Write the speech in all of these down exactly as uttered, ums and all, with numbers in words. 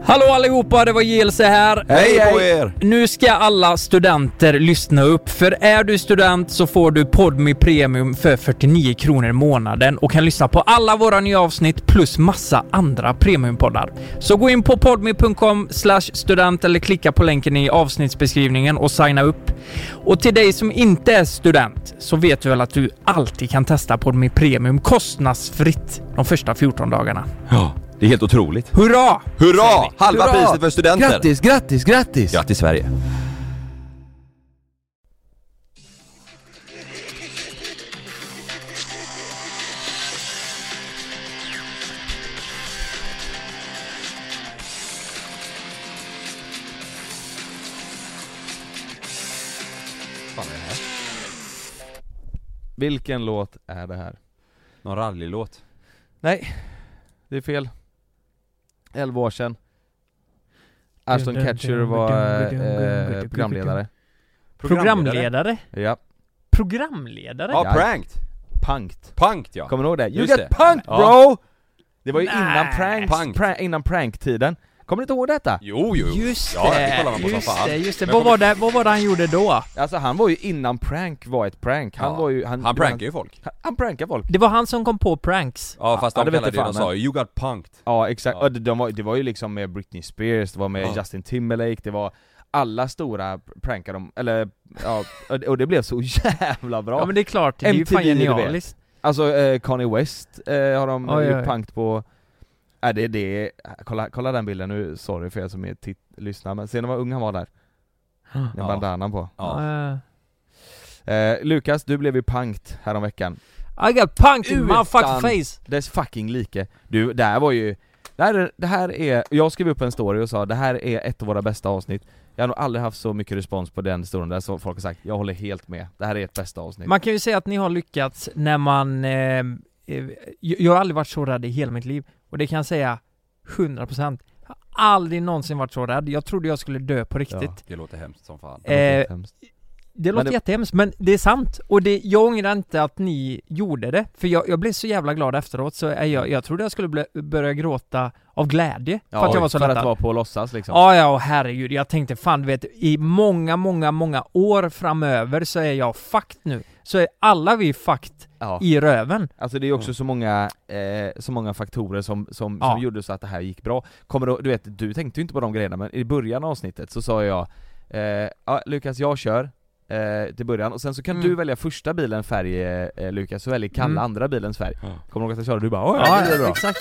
Hallå allihopa, det var Gilse här. Hej, hej på er! Nu ska alla studenter lyssna upp. För är du student så får du Podme Premium för fyrtionio kronor i månaden och kan lyssna på alla våra nya avsnitt plus massa andra premiumpoddar. Så gå in på podme punkt com slash student eller klicka på länken i avsnittsbeskrivningen och signa upp. Och till dig som inte är student så vet du väl att du alltid kan testa Podme Premium kostnadsfritt de första fjorton dagarna. Ja, det är helt otroligt. Hurra! Hurra! Halva Hurra! priset för studenter. Grattis, grattis, grattis! Grattis Sverige. Fan är det här? Vilken låt är det här? Någon rallylåt. Nej, det är fel. elva år sedan. Ashton Kutcher var eh, programledare. Programledare? Ja. Programledare? Ja, Ja. pranked. Punkt. Punkt, ja. Kommer du ihåg det? You Just get det. punked, Ja. bro! Det var ju Nej. innan pranks, Punked. pra- innan prank-tiden. Kommer du inte ihåg detta? Jo, jo. Just Ja, det det, kollar man på som just fan. det, just det. Men Vad kom- var det, vad var det han gjorde då? Alltså han var ju innan prank var ett prank. Han Ja. var ju... Han det var- prankar ju folk. Han, han prankar folk. Det var han som kom på pranks. Ja, fast Ja, de det vet kallade jag ju, de fan, sa ju, you got punked. Ja, exakt. Ja. Och det, de var, det var ju liksom med Britney Spears, det var med Ja. Justin Timberlake, det var alla stora prankar de, eller ja, och det, och det blev så jävla bra. Ja men det är klart, det är ju M T fan V, du vet. genialiskt. Alltså eh, Kanye West eh, har de Oj, gjort oj. punkt på. Äh, det, det, kolla, kolla den bilden nu, sorry för er som är titt, lyssnar, men se när var ung han var där. Med Ja. bandanan på. Ja. Uh, Eh, Lukas, du blev ju punkt häromveckan. I got punked in my Utan fucking face. dess fucking like. Du, det här var ju, det här, är- det här är, jag skrev upp en story och sa det här är ett av våra bästa avsnitt. Jag har nog aldrig haft så mycket respons på den storyn där så folk har sagt, jag håller helt med. Det här är ett bästa avsnitt. Man kan ju säga att ni har lyckats när man eh, eh, jag har aldrig varit så rädd i hela mitt liv. Och det kan jag säga hundra procent. Jag har aldrig någonsin varit så rädd. Jag trodde jag skulle dö på riktigt. Ja. Det låter hemskt som fan. Det låter Eh, hemskt. Det låter det- jättehemskt, men det är sant. Och det, jag ångrar inte att ni gjorde det. För jag, jag blev så jävla glad efteråt. Så är jag, jag trodde jag skulle bli, börja gråta av glädje. För att jag var så för lättad. att vara på låtsas liksom. Ja, ja, herregud. Jag tänkte, fan du vet, i många, många, många år framöver så är jag fucked nu. Så är alla vi fucked Ja. i röven. Alltså det är också så många, eh, så många faktorer som, som, Ja. som gjorde så att det här gick bra. Kommer du, du vet, du tänkte ju inte på de grejerna, men i början av avsnittet så sa jag eh, ja, Lukas, jag kör eh, till början, och sen så kan Mm. du välja första bilen färg, eh, Lukas, så väljer Kalle Mm. andra bilens färg. Ja. Kommer du ihåg att jag körde? Du bara, åh, ja, det är bra. exakt.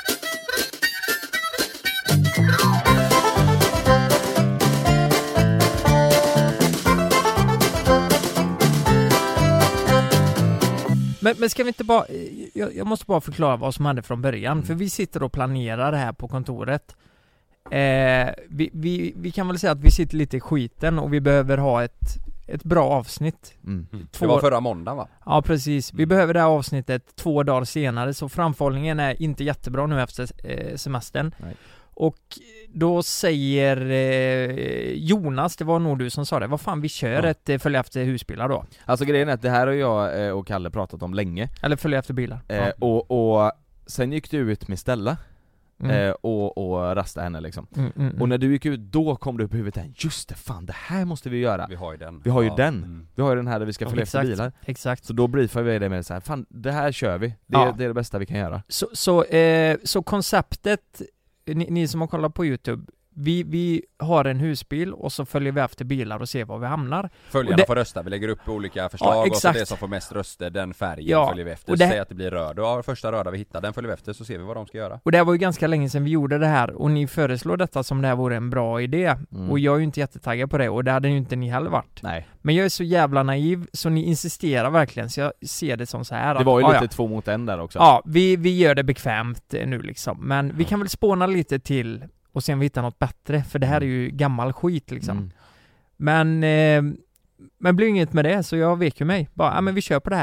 Men, men ska vi inte bara, jag, jag måste bara förklara vad som hände från början. Mm. För vi sitter och planerar det här på kontoret. Eh, vi, vi, vi kan väl säga att vi sitter lite i skiten och vi behöver ha ett, ett bra avsnitt. Mm. Mm. Det Två- var förra måndagen va? Ja, precis. Vi behöver det här avsnittet två dagar senare, så framförhållningen är inte jättebra nu efter eh, semestern. Nej. Och då säger eh, Jonas, det var nog du som sa det, vad fan, vi kör Ja. ett eh, följa efter husbilar då. Alltså grejen är att det här har jag eh, och Kalle pratat om länge, Eller följa efter bilar. eh, Ja. och, och sen gick du ut med Stella Mm. eh, och, och rastade henne liksom. Mm, mm, mm. Och när du gick ut, då kom du upp i huvudet, just det, fan det här måste vi göra. Vi har ju den. Vi har ju Ja. den. Mm. Vi har ju den här där vi ska Ja, följa efter exakt. bilar. Exakt. Så då briefar vi det med så här, fan det här kör vi. Det är, Ja. det är det bästa vi kan göra. Så, så, eh, så konceptet, ni, ni som har kollat på YouTube, vi, vi har en husbil och så följer vi efter bilar och ser var vi hamnar. Följarna Och det- får rösta, vi lägger upp olika förslag Ja, och så exakt. det som får mest röster, den färgen Ja, följer vi efter. och det- Säg att det blir röd, och ja, första röda vi hittar, den följer vi efter, så ser vi vad de ska göra. Och det här var ju ganska länge sedan vi gjorde det här och ni föreslår detta som det här vore en bra idé. Mm. Och jag är ju inte jättetaggad på det och det hade ju inte ni heller varit. Nej. Men jag är så jävla naiv så ni insisterar verkligen, så jag ser det som så här. Det att, var ju ja, lite ja. två mot en där också. Ja, vi, vi gör det bekvämt eh, nu liksom. Men vi kan väl spåna lite till och sen vi hittar något bättre. För det här är ju gammal skit liksom. Mm. Men, eh, men blir inget med det, så jag vek ju mig. Bara, ja men vi kör på det här.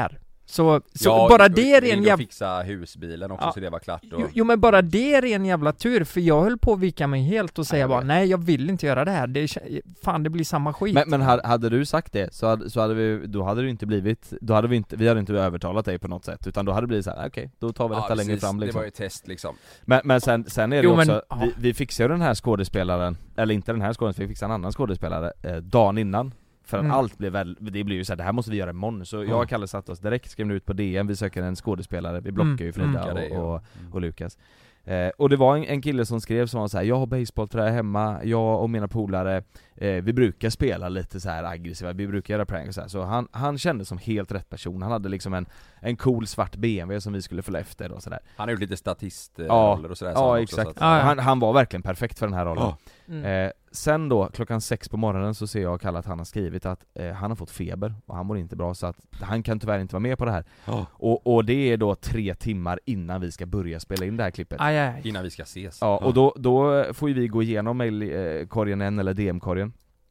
Så, så Ja, bara och- det är och en jävla... jävla... fixa husbilen också Ja. så det var klart och... Jo, jo men bara det är en jävla tur, för jag höll på att vika mig helt och säga jag bara vet. nej jag vill inte göra det här, det är, fan det blir samma skit. Men, men hade, hade du sagt det så hade, så hade vi, då hade det inte blivit, då hade vi inte, vi hade inte övertalat dig på något sätt, utan då hade det blivit så här: okej, då tar vi detta ja, längre precis. fram liksom. Det var ju ett test liksom. Men, men sen, sen är det Jo, ju också, men, ja. vi, vi fixade ju den här skådespelaren, eller inte den här skådespelaren, vi fixade en annan skådespelare eh, dagen innan. För att Mm. allt blev väl, det blev ju så här, det här måste vi göra imorgon. Så jag och Kalle satt oss direkt, skrev ut på D M, vi söker en skådespelare, vi blockar ju Mm. Frida Mm. och, och, och Lukas. Eh, och det var en, en kille som skrev som var så här: jag har baseballträ hemma, jag och mina polare, eh, vi brukar spela lite så här aggressiva, vi brukar göra prank och så här. Så han, han kände som helt rätt person, han hade liksom en, en cool svart B M W som vi skulle följa efter och sådär. Han har gjort lite statistroller Ja, och sådär. Ja, också, exakt. så att- Ja, ja. Han, han var verkligen perfekt för den här rollen. Ja. Mm. Eh, sen då, klockan sex på morgonen så ser jag och Kalle att han har skrivit att eh, han har fått feber och han mår inte bra, så att han kan tyvärr inte vara med på det här. Ja. Och, och det är då tre timmar innan vi ska börja spela in det här klippet. Aj, aj. Innan vi ska ses. Ja, och då, då får ju vi gå igenom mailkorgen en eller D M-korgen.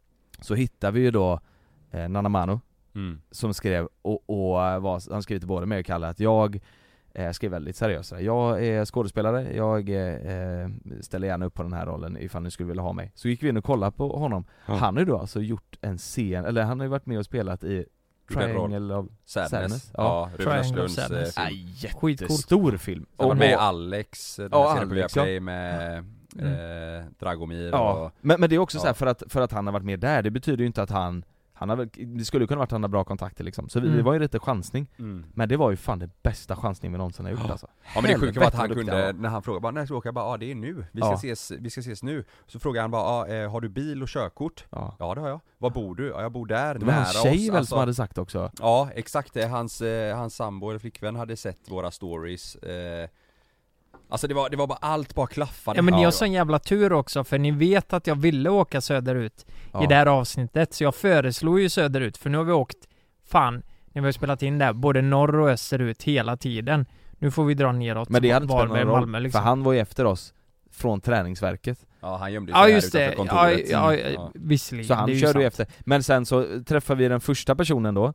Så hittar vi ju då eh, Nana Mano Mm. som skrev, och, och var, han skrev till både mig och Kalle att jag eh, skrev väldigt seriöst. Jag är skådespelare, jag eh, ställer gärna upp på den här rollen ifall ni skulle vilja ha mig. Så gick vi in och kollade på honom. Ja. Han har ju då alltså gjort en scen, eller han har ju varit med och spelat i Vilken roll? Triangle of Sadness. Sadness. Ja, Ja. Ruben Triangle of Östlunds eh, Sadness. film. Nej, Skitcoolt. jättestor film. Han var Och- med i och- Alex, den Ja, här serien på Alex, ja. Viaplay med eh, Dragomir Ja, och... men, men det är också Ja. så här, för att, för att han har varit med där, det betyder ju inte att han han har väl, det skulle kunna varit att han har bra kontakter liksom. Så vi, Mm. det var ju lite chansning. Mm. Men det var ju fan det bästa chansning vi någonsin har gjort alltså. Ja men det sjuka var att han Helvete vad kunde, duktig när han frågade bara, när ska vi åka? Jag bara, ja det är nu, vi ska, Ja. ses, vi ska ses nu. Så frågade han bara, ja, eh, har du bil och körkort? Ja. Ja det har jag. Var bor du? Ja jag bor där, Det var nära hans tjej oss. väl som hade sagt också. Ja exakt, det. Hans, eh, hans sambo eller flickvän hade sett våra stories. eh, Alltså det var, det var bara, allt bara klaffade. Ja men ni Ja, har sån jävla tur också, för ni vet att jag ville åka söderut Ja. i det här avsnittet, så jag föreslog ju söderut, för nu har vi åkt, fan, när vi har spelat in där, både norr och österut hela tiden. Nu får vi dra neråt. Men det hade inte spelat Varberg, någon roll, Malmö, liksom. för han var ju efter oss från träningsverket. Ja han gömde sig Ja här just det, utanför ja, kontoret. ja, Mm. Ja. visserligen. Så det är han ju körde ju sant. efter. Men sen så träffade vi den första personen då.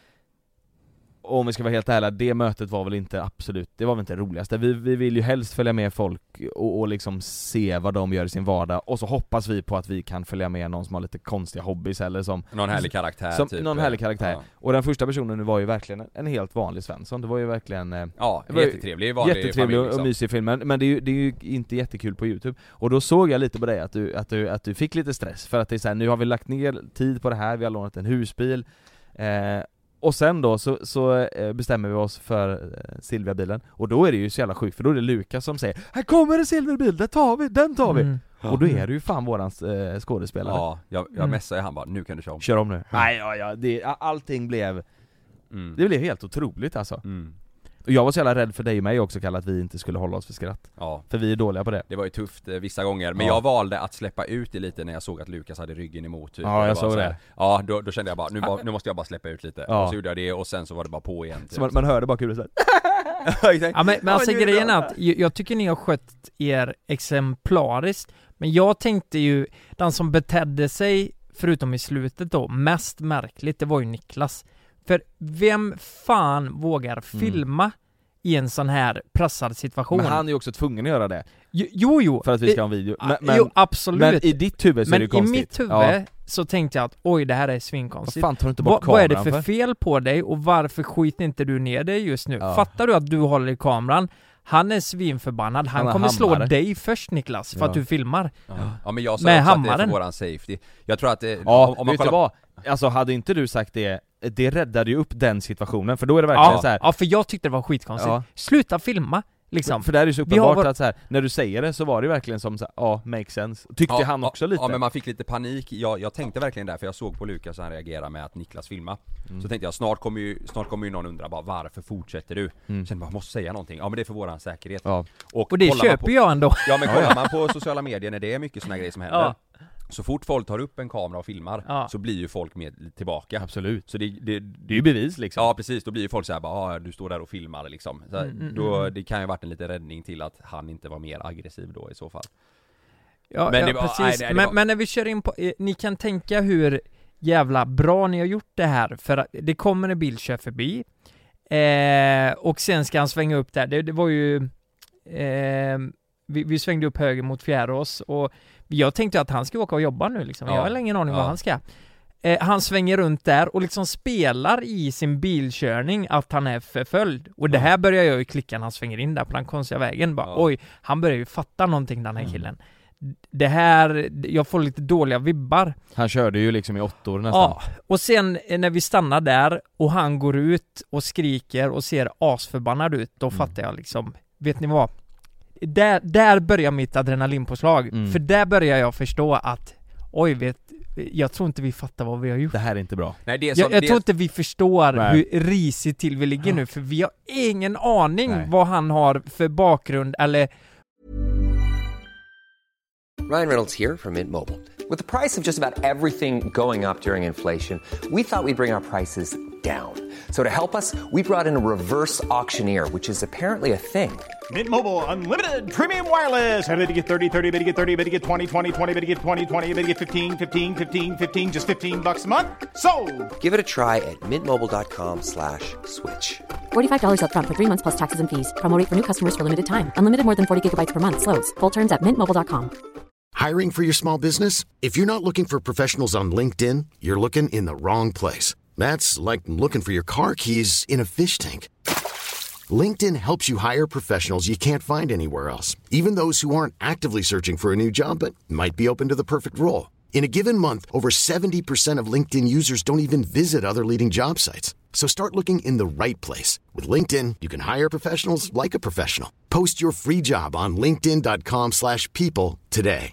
Och om vi ska vara helt ärliga, det mötet var väl inte absolut, det var väl inte det roligaste. Vi, vi vill ju helst följa med folk och, och liksom se vad de gör i sin vardag. Och så hoppas vi på att vi kan följa med någon som har lite konstiga hobbys eller som Någon härlig karaktär Som typ. någon härlig karaktär. Ja, Och den första personen nu var ju verkligen en helt vanlig Svensson. Det var ju verkligen eh, ja Det var ju jättetrevlig, vanlig jättetrevlig familj, och, liksom. och mysig film, men, men det, är ju, det är ju inte jättekul på YouTube. Och då såg jag lite på dig att du, att du, att du fick lite stress. För att det är så här, nu har vi lagt ner tid på det här, vi har lånat en husbil. Eh, och sen då så, så eh, bestämmer vi oss för eh, Silvia-bilen. Och då är det ju så jävla sjukt, för då är det Lukas som säger: här kommer en silverbil, den tar vi, den tar vi! Mm. Och då är det ju fan vårans eh, skådespelare. Ja, jag, jag Mm. messade han bara, nu kan du köra om. Kör om nu. Nej, ja, ja, det, allting blev, Mm. det blev helt otroligt alltså. Mm. Och jag var så jävla rädd för dig och mig också, Kalle, att vi inte skulle hålla oss för skratt. Ja, För vi är dåliga på det. det var ju tufft eh, vissa gånger, men Ja. jag valde att släppa ut det lite när jag såg att Lukas hade ryggen emot typ. Ja, Och det jag var såg så här- det. Ja, då, då kände jag bara, nu, var, nu måste jag bara släppa ut lite. Ja. Och så gjorde jag det, och sen så var det bara på igen typ. Så man, man hörde bara kul såhär. Ja men, men alltså nu är det grejen bra. är att jag, jag tycker ni har skött er exemplariskt, men jag tänkte ju, den som betedde sig, förutom i slutet då, mest märkligt, det var ju Niklas. För vem fan vågar filma i en sån här pressad situation? Men han är ju också tvungen att göra det. Jo, jo, jo. För att vi ska ha en video. Men, men, jo absolut. men i ditt huvud så Men är det ju i konstigt. mitt huvud Ja. så tänkte jag att oj, det här är Vad svinkonstigt. fan tar du inte Va, bort vad är kameran det för, för? fel på dig och varför skiter inte du ner dig just nu? Ja. Fattar du att du håller i kameran? Han är svinförbannad, han, Han har kommer slå hammare. dig först Niklas, för Ja. att du filmar. Ja. Ja men jag sa Med också att det är hammaren. för våran safety. Jag tror att det, Ja, om, om man vet du kollar... vad? Alltså hade inte du sagt det, det räddade ju upp den situationen, för då är det verkligen Ja, så här. ja, för jag tyckte det var skitkonstigt. Ja. Sluta filma, liksom. För där är det så Vi har uppenbart vår- att så här, när du säger det så var det ju verkligen som så här, ja, makes sense. Tyckte Ja, han också ja, lite. Ja men man fick lite panik, jag, jag tänkte verkligen där, för jag såg på Lukas och han reagerade med att Niklas filma. Mm. Så tänkte jag, snart kommer ju, snart kommer ju någon undra bara, varför fortsätter du? Mm. Sen bara, måste säga någonting. Ja men det är för våran säkerhet. Ja. Och det kollar man köper på, jag ändå. Ja men kollar man på sociala medier när det är mycket såna grejer som händer, Ja. så fort folk tar upp en kamera och filmar, Ja. så blir ju folk med tillbaka. Absolut. Så det, det, Det är ju bevis liksom. Ja precis, då blir ju folk såhär bara, ah, du står där och filmar liksom. Så Mm, mm, då, mm. det kan ju varit en liten räddning till att han inte var mer aggressiv då i så fall. Ja, Men ja det var- precis. nej, nej, det men, var- men när vi kör in på, eh, ni kan tänka hur jävla bra ni har gjort det här, för att det kommer en bil kör förbi. Eh, och sen ska han svänga upp där. Det, det var ju... Eh, vi, vi svängde upp höger mot Fjärås och jag tänkte att han ska åka och jobba nu liksom. Ja. Jag har ingen aning Ja. vad han ska. Eh, han svänger runt där och liksom spelar i sin bilkörning att han är förföljd. Och det här börjar jag ju klicka när han svänger in där på den konstiga vägen. Bara, Ja. oj, han börjar ju fatta någonting den här killen. Det här, jag får lite dåliga vibbar. Han körde ju liksom i åtta år nästan. Ja, och sen eh, när vi stannar där och han går ut och skriker och ser asförbannad ut, då Mm. fattar jag liksom, vet ni vad? Där, där börjar mitt adrenalinpåslag. Mm. För där börjar jag förstå att, oj, vet, jag tror inte vi fattar vad vi har gjort. Det här är inte bra. Nej, det är som, Jag, jag det tror är, inte vi förstår Nej. hur risigt till vi ligger nu, för vi har ingen aning Nej. vad han har för bakgrund eller... Ryan Reynolds here from Mint Mobile. With the price of just about everything going up during inflation, we thought we'd bring our prices down. So to help us, we brought in a reverse auctioneer, which is apparently a thing. Mint Mobile Unlimited Premium Wireless. How to get thirty, thirty, how to get thirty, how to get twenty, twenty, twenty, how to get twenty, twenty, how to get fifteen, fifteen, fifteen, fifteen, just fifteen bucks a month? Sold! Give it a try at mintmobile.com slash switch. forty-five dollars up front for three months plus taxes and fees. Promo rate for new customers for limited time. Unlimited more than forty gigabytes per month. Slows full terms at mint mobile dot com. Hiring for your small business? If you're not looking for professionals on LinkedIn, you're looking in the wrong place. That's like looking for your car keys in a fish tank. LinkedIn helps you hire professionals you can't find anywhere else, even those who aren't actively searching for a new job but might be open to the perfect role. In a given month, over seventy percent of LinkedIn users don't even visit other leading job sites. So start looking in the right place. With LinkedIn, you can hire professionals like a professional. Post your free job on linkedin dot com slash people today.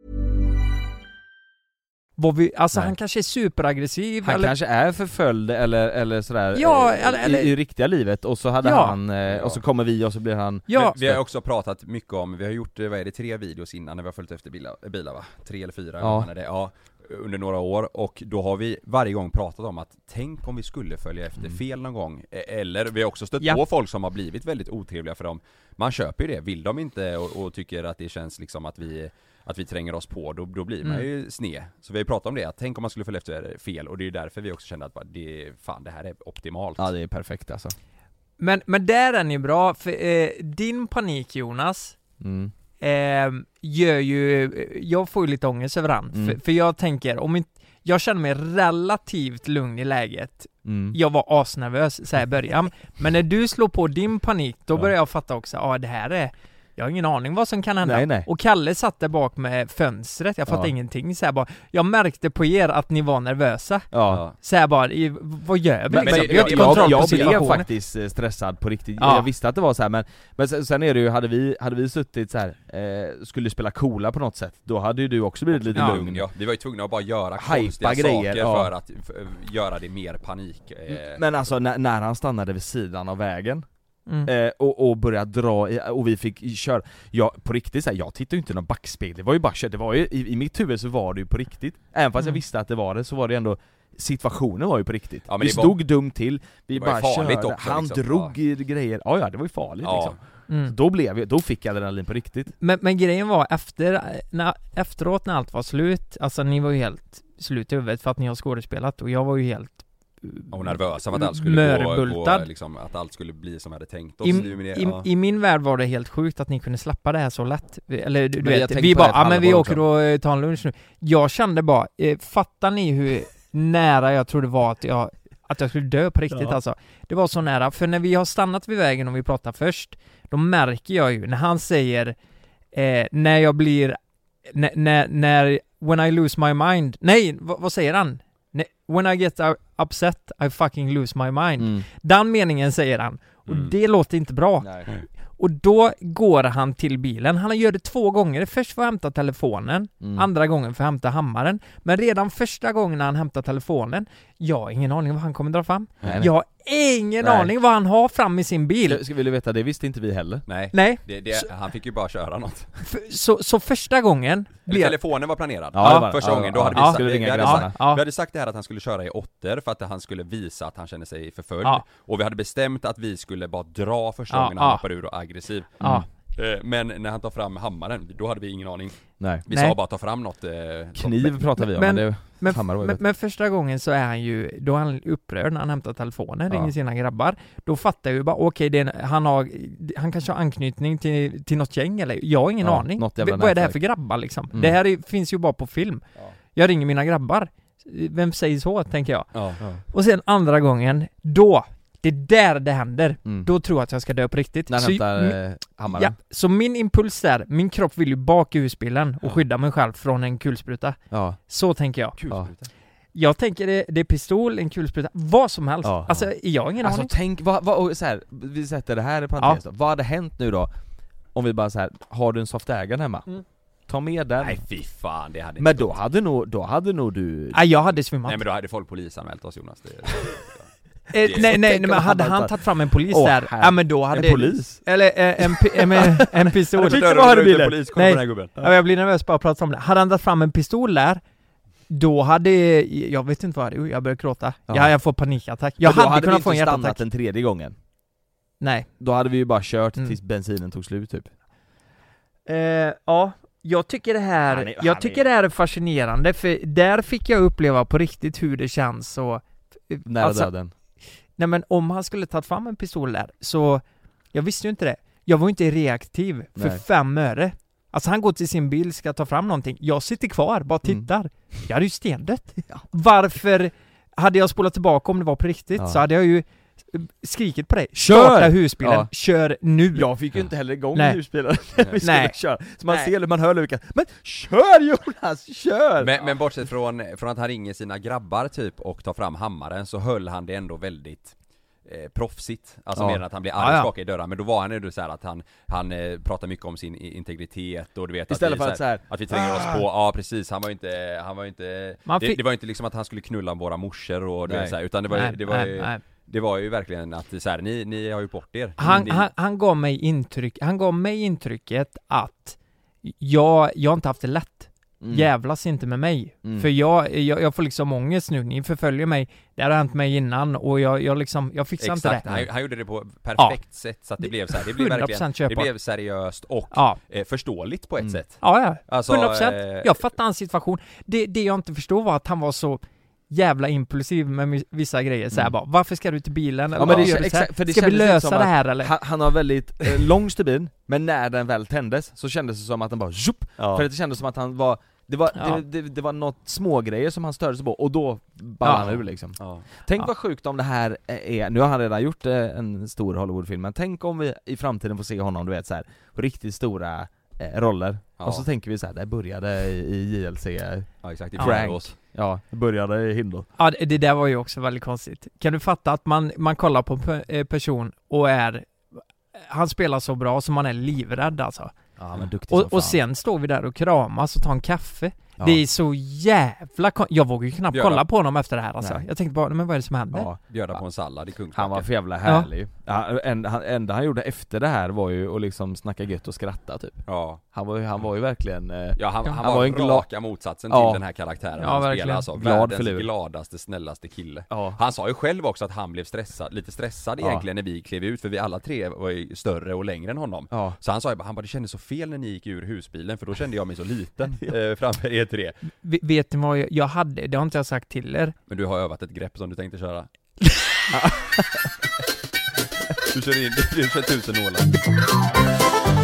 Vad vi, alltså Nej. han kanske är superaggressiv Han eller... kanske är förföljd eller, eller sådär Ja, eh, eller- eller- i, i riktiga livet och så hade Ja. han, eh, och så kommer vi och så blir han Ja, men vi har ju också pratat mycket om, vi har gjort, vad är det, tre videos innan när vi har följt efter bilar, bilar va? Tre eller fyra, Ja. ja. Det, ja, under några år, och då har vi varje gång pratat om att tänk om vi skulle följa efter Mm. fel någon gång, E- eller vi har också stött Ja. på folk som har blivit väldigt otrevliga för dem. Man köper ju det, vill de inte och, och tycker att det känns liksom att vi att vi tränger oss på, då, då blir man Mm. ju sned. Så vi har ju pratat om det, att tänk om man skulle följa efter fel, och det är ju därför vi också kände att bara, det, fan, det här är optimalt. Ja, det är perfekt alltså. men, men där är ni bra, för eh, din panik, Jonas, Mm. eh, gör ju, jag får ju lite ångest över han, Mm. för, för jag tänker, om inte, jag känner mig relativt lugn i läget. Mm. Jag var asnervös så här i början, men när du slår på din panik, då Ja. börjar jag fatta också, ja ah, det här är, jag har ingen aning vad som kan hända. Nej, nej. Och Kalle satt där bak med fönstret, jag fattade Ja. ingenting så här bara. Jag märkte på er att ni var nervösa. Ja. Så här bara, i, vad gör vi Men, liksom? men, Vi har inte jag, kontroll jag, på jag blev situationen. faktiskt eh, stressad på riktigt. Ja. Jag visste att det var så här, men, men sen, sen är det ju, hade vi, hade vi suttit så här, eh, skulle spela coola på något sätt, då hade ju du också blivit lite Ja. lugn. Ja, vi var ju tvungna att bara göra Hypa konstiga grejer, saker ja. för att f- göra det mer panik. Eh, Men alltså när, när han stannade vid sidan av vägen Mm. eh, och, och började dra i, och vi fick köra, ja, på riktigt så här, jag tittade ju inte någon backspegel, det var ju bara kört, det var ju, i, i mitt huvud så var det ju på riktigt. Även fast Mm. jag visste att det var det, så var det ändå, situationen var ju på riktigt. Ja, men vi det var- stod dumt till, vi det var ju bara farligt körde, också, han liksom. drog i grejer, ja ja det var ju farligt Ja. liksom. Mm. Då blev jag, då fick jag adrenalin på riktigt. Men, men grejen var, efter, när, efteråt när allt var slut, alltså ni var ju helt slut i huvudet för att ni har skådespelat, och jag var ju helt och nervösa för att allt skulle gå, gå mörbultad. liksom, att allt skulle bli som vi hade tänkt oss. I, Det är med det, i, ja. I min värld var det helt sjukt att ni kunde släppa det här så lätt. Eller du, du Men jag vet, tänkte vi på bara, det ett ja men vi halvår åker och eh, tar en lunch nu. Jag kände bara, eh, fattar ni hur nära jag trodde var att jag, att jag skulle dö på riktigt Ja. alltså. Det var så nära, för när vi har stannat vid vägen och vi pratar först, då märker jag ju, när han säger, eh, när jag blir, när, när, när, when I lose my mind, nej, vad, vad säger han? Ne- When I get uh, upset, I fucking lose my mind. Mm. Den meningen säger han. Och Mm. det låter inte bra. Nej. Och då går han till bilen. Han gör det två gånger. Först för att hämta telefonen, Mm. andra gången för att hämta hammaren. Men redan första gången när han hämtar telefonen, jag har ingen aning vad han kommer dra fram. Nej, nej. Jag har ingen Nej. aning vad han har fram i sin bil. Ska, ska vi veta, det visste inte vi heller. Nej, Nej, det, det, han fick ju bara köra något. F- så, så första gången blev... Telefonen var planerad. Ja, det var- första ja, gången, då ja, hade vi, ja. sagt, Skulle vi, ringa hade grabbarna. sagt, Ja. vi hade sagt det här att han skulle köra i åttor för att han skulle visa att han känner sig förföljd. Ja. Och vi hade bestämt att vi skulle bara dra första Ja, gången han ja. hoppar ur och är aggressiv. Ja. Eh, Men när han tar fram hammaren, då hade vi ingen aning. Nej. Vi Nej. sa bara ta fram något. eh, Kniv pratar vi om, men- men det Men, Hammar var ju men, bättre. men första gången så är han ju, då är han upprörd när han hämtar telefonen, Ja. ringer sina grabbar. Då fattar jag ju bara, okej, det är en- han har, han kanske har anknytning till, till något gäng eller, jag har ingen Ja, aning. något jävla V- vad är det här nätverk. för grabbar liksom? Mm. Det här är, finns ju bara på film. Ja. Jag ringer mina grabbar. Vem säger så, tänker jag. Ja. Ja. Och sen andra gången, då, det är där det händer. Mm. Då tror jag att jag ska dö på riktigt. När han Så- hämtar mm, eh, hammaren. Ja, så min impuls där, min kropp vill ju baka ur husbilen och Ja. skydda mig själv från en kulspruta. Ja. Så tänker jag. Kulspruta. Jag tänker det, det är pistol, en kulspruta, vad som helst. Ja. Alltså, jag har ingen Alltså aning. tänk, vad, vad, och så här, vi sätter det här i parentes då. Vad hade hänt nu då? Om vi bara så här, har du en softägare hemma? Mm. Ta med den. Nej fy fan, det hade inte Men då gått. hade nog, då hade nog du... Nej, jag hade svimmat. Nej men då hade folk polisanmält oss Jonas. Det, Eh, nej, nej, nej, tänk men om hade han han tar- tagit fram en polis Åh, där, här. ja men då hade... En polis? Eller eh, en, pi- en, en, en pistol. Vilken var det bilen? Polis, kolla Nej. på den här gubben. Ja, jag blir nervös bara att prata om det. Hade han tagit fram en pistol där, då hade... Jag vet inte vad jag hade gjort, jag började gråta. Ja. Ja, jag får panikattack. Jag Men då hade, hade vi kunnat få en inte hjärtattack. stannat den tredje gången. Nej. Då hade vi ju bara kört Mm. tills bensinen tog slut typ. Eh, ja, jag tycker det här, Han är- han jag tycker är- det här är fascinerande, för där fick jag uppleva på riktigt hur det känns och... Nära alltså, döden. Nej men om han skulle tagit fram en pistol där, så... Jag visste ju inte det. Jag var ju inte reaktiv för Nej. fem öre. Alltså han går till sin bil, ska ta fram någonting. Jag sitter kvar, bara Mm. tittar. Jag hade ju stendött. Varför... Hade jag spolat tillbaka om det var på riktigt, Ja. så hade jag ju skrikit på dig. Kör! Starta husbilen, Ja. kör nu! Jag fick ju inte heller igång Nej. husbilen när vi skulle Nej. köra. Så man Nej. ser, man hör Lukas, men kör Jonas, kör! Men, men bortsett från, från att han ringer sina grabbar typ och tar fram hammaren, så höll han det ändå väldigt eh, proffsigt. Alltså Ja. mer än att han blir Ja, arg ja. och skakar i dörren. Men då var han ju så här att han, han eh, pratar mycket om sin i- integritet och du vet Istället att vi, för att så här, att vi tränger oss på, ja precis, han var ju inte, han var ju inte Man det, fick- det var ju inte liksom att han skulle knulla våra morsor och du Nej. vet, så här, utan det var ju, Nej, det var nej, ju nej. det var ju verkligen att så här, ni, ni har ju bort er. Han, ni, han, han gav mig intryck, han gav mig intrycket att jag, jag har inte haft det lätt. Mm. Jävlas inte med mig. Mm. För jag, jag, jag får liksom ångest nu, ni förföljer mig. Det har hänt mig innan och jag, jag liksom, jag fixar Exakt, inte det. han, han gjorde det på perfekt sätt så att det blev så här, det blev hundra verkligen, procent det köpa. blev seriöst och Ja, eh, förståeligt på ett Mm. sätt. ja, ja. Alltså, hundra procent. eh, Jag fattar hans situation. Det, det jag inte förstod var att han var så jävla impulsiv med mi- vissa grejer. Så här Mm. bara, varför ska du till bilen? Eller Ja, men det vad gör kän- du så här? exakt, för det Ska vi kändes lösa som det att här eller? Han, han har väldigt eh, lång stubin, men när den väl tändes så kändes det som att den bara zhup, ja. för det kändes som att han var det var, Ja. det, det, det var något små grejer som han störde sig på, och då ballade Ja. han ur liksom. Ja. Tänk Ja. vad sjukt om det här är, nu har han redan gjort eh, en stor Hollywoodfilm, men tänk om vi i framtiden får se honom, du vet så här, på riktigt stora eh, roller. Ja. Och så tänker vi så här, det började i, i J L C, Ja exakt, i Ja. Frank. ja, det började i Hindå. Ja, det, det där var ju också väldigt konstigt. Kan du fatta att man, man kollar på en pe- eh, person och är... Han spelar så bra som man är livrädd alltså. Ja, men duktig som Och, och fan. sen står vi där och kramas och tar en kaffe. Ja. Det är så jävla kon- Jag vågar ju knappt Bjöda. kolla på honom efter det här alltså. Nej. Jag tänkte bara, men vad är det som händer? Ja. Bjöda på en sallad i Kungsbacka. Han var för jävla härlig. Ja. en, han, enda han gjorde efter det här var ju att liksom snacka gött och skratta typ. Ja, Han var ju, han var ju verkligen... Eh, ja han, han, Han var, var ju en glad- raka motsatsen till Ja. den här karaktären Ja, han verkligen. spelar alltså. Glad Världens filur. gladaste, snällaste kille. ja. Han sa ju själv också att han blev stressad, lite stressad Ja. egentligen när vi klev ut, för vi alla tre var ju större och längre än honom. Ja. Så han sa ju bara, han bara, det kändes så fel när ni gick ur husbilen, för då kände jag mig så liten eh, framför er tre. V- vet ni vad jag, jag hade? Det har inte jag sagt till er. Men du har övat ett grepp som du tänkte köra. Du kör in, du kör tusen nålar.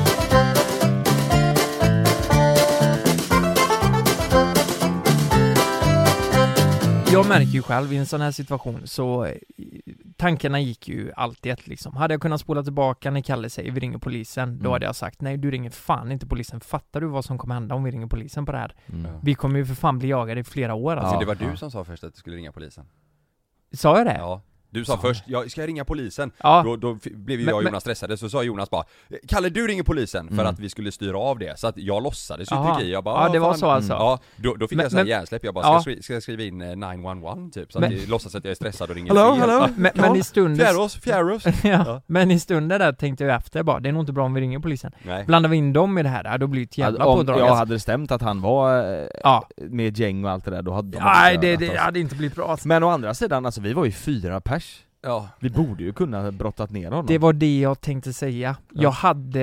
Jag märker ju själv i en sån här situation så eh, tankarna gick ju alltid ett liksom. Hade jag kunnat spola tillbaka när Kalle säger vi ringer polisen, då Mm. hade jag sagt nej, du ringer fan inte polisen. Fattar du vad som kommer hända om vi ringer polisen på det här? Mm. Vi kommer ju för fan bli jagade i flera år alltså. Så det var ja. du som sa först att du skulle ringa polisen? Sa jag det? Ja. Du sa först, jag ska jag ringa polisen? Ja. Då, då f- blev ju Men- jag och men- Jonas stressade, så sa Jonas bara Kalle, du ringer polisen, för Mm. att vi skulle styra av det. Så att jag låtsades ju Aha. trycka i, jag bara Ja, det var fan. så alltså. Ja, då, då fick Men- jag sån här men- hjärnsläpp, jag bara, ska, Ja. jag skri- ska jag skriva in eh, nio ett ett typ, så att Men- jag låtsas att jag är stressad och ringer Hallå, fel. hallå? Ja. Men, men i stunden... Fjärros, fjärros. ja. Ja. Men i stunden där tänkte jag efter bara, det är nog inte bra om vi ringer polisen. Nej. Blandar vi in dem i det här, ja, då blir det ett jävla Alltså, om pådrag. jag alltså. hade det stämt att han var eh, Ja. med gäng och allt det där, då hade de Nej, inte det, dödat det oss. hade inte blivit bra alltså. Men å andra sidan, alltså vi var ju fyra pers. Ja. Vi borde ju kunna brottat ner honom. Det var det jag tänkte säga. Ja. Jag hade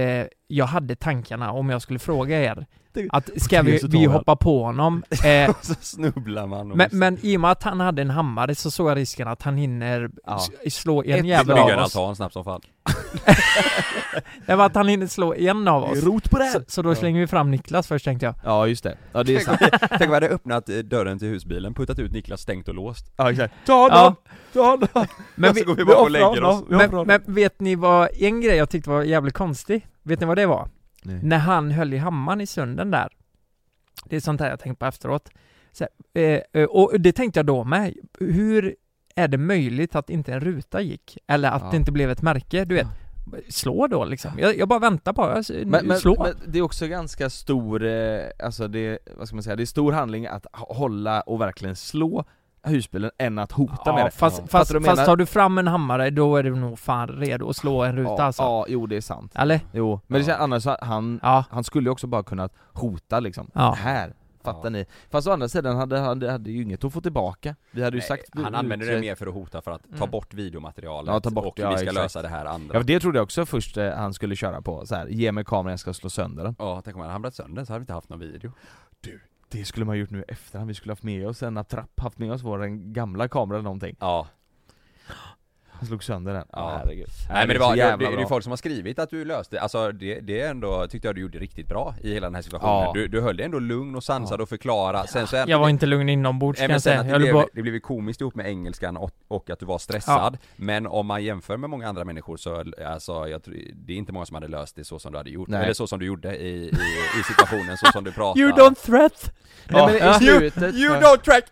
jag hade tankarna om jag skulle fråga er Det- att ska vi, så tar vi vi hoppa på honom eh, Så snubblar man och men, men i och med att han hade en hammare så såg jag risken att han hinner Ja. s- slå en Ett jävel bygga av en oss. altan snabbt som fall. Det var att han hinner slå en av oss. Rot på det! Så, så då slänger vi fram Niklas först, tänkte jag. Ja just det, ja det är sant. Tänk om vi hade öppnat eh, dörren till husbilen, puttat ut Niklas, stängt och låst. Ja exakt. Ta honom! Ja. Ta honom! Men, Så vi, går vi bara och lägger offrar oss. honom, vi offrar men, honom. men vet ni vad, en grej jag tyckte var jävligt konstig? Vet ni vad det var? Nej. När han höll i hammaren i sunden där. Det är sånt här jag tänkt på efteråt. Så, eh, eh, och det tänkte jag då med. Hur är det möjligt att inte en ruta gick? Eller att Ja. det inte blev ett märke? Du vet, slå då liksom. Jag, jag bara väntar på det. Men, men, Slå. men det är också ganska stor, eh, alltså det, vad ska man säga, det är stor handling att h- hålla och verkligen slå husbilen än att hota med Ja, det. fast, Ja. fast, Fattar du vad jag fast menar? tar du fram en hammare, då är du nog fan redo att slå en ruta ja, alltså. ja, jo det är sant. Eller? Jo, men det känns, annars så han, Ja. han skulle ju också bara kunnat hota liksom. Ja. Här, fattar Ja. ni? Fast å andra sidan hade han hade, hade ju inget att få tillbaka. Vi hade ju Nej, sagt han använder det mer för att hota, för att ta Mm. bort videomaterialet Ja, ta bort, och ja, vi ska exakt. lösa det här andra. Ja, det trodde jag också först eh, han skulle köra på, så här, ge mig kameran, jag ska slå sönder den. Ja, tänk om han hade hamnat sönder så hade vi inte haft någon video. Det skulle man gjort nu efter, vi skulle haft med oss en attrapp, haft med oss vår gamla kamera eller någonting. Ja. Han slog sönder den. Ja. Herregud. Nej men det är så var, det, jävla det, det är bra. folk som har skrivit att du löste, alltså det, det är ändå, tyckte jag du gjorde riktigt bra i hela den här situationen. Ja. Du, du höll dig ändå lugn och sansad och förklara. Sen så är Jag var inte lugn inombords, Nej, kan men jag sen säga. att Jag det, höll blev, på... det blev ju komiskt ihop med engelskan och, och att du var stressad. Men om man jämför med många andra människor så, alltså, jag tror, det är inte många som hade löst det så som du hade gjort. Nej. Eller så som du gjorde i, i, i situationen, så som du pratade. You don't threat! Nej, men Ja. i slutet You för- don't track!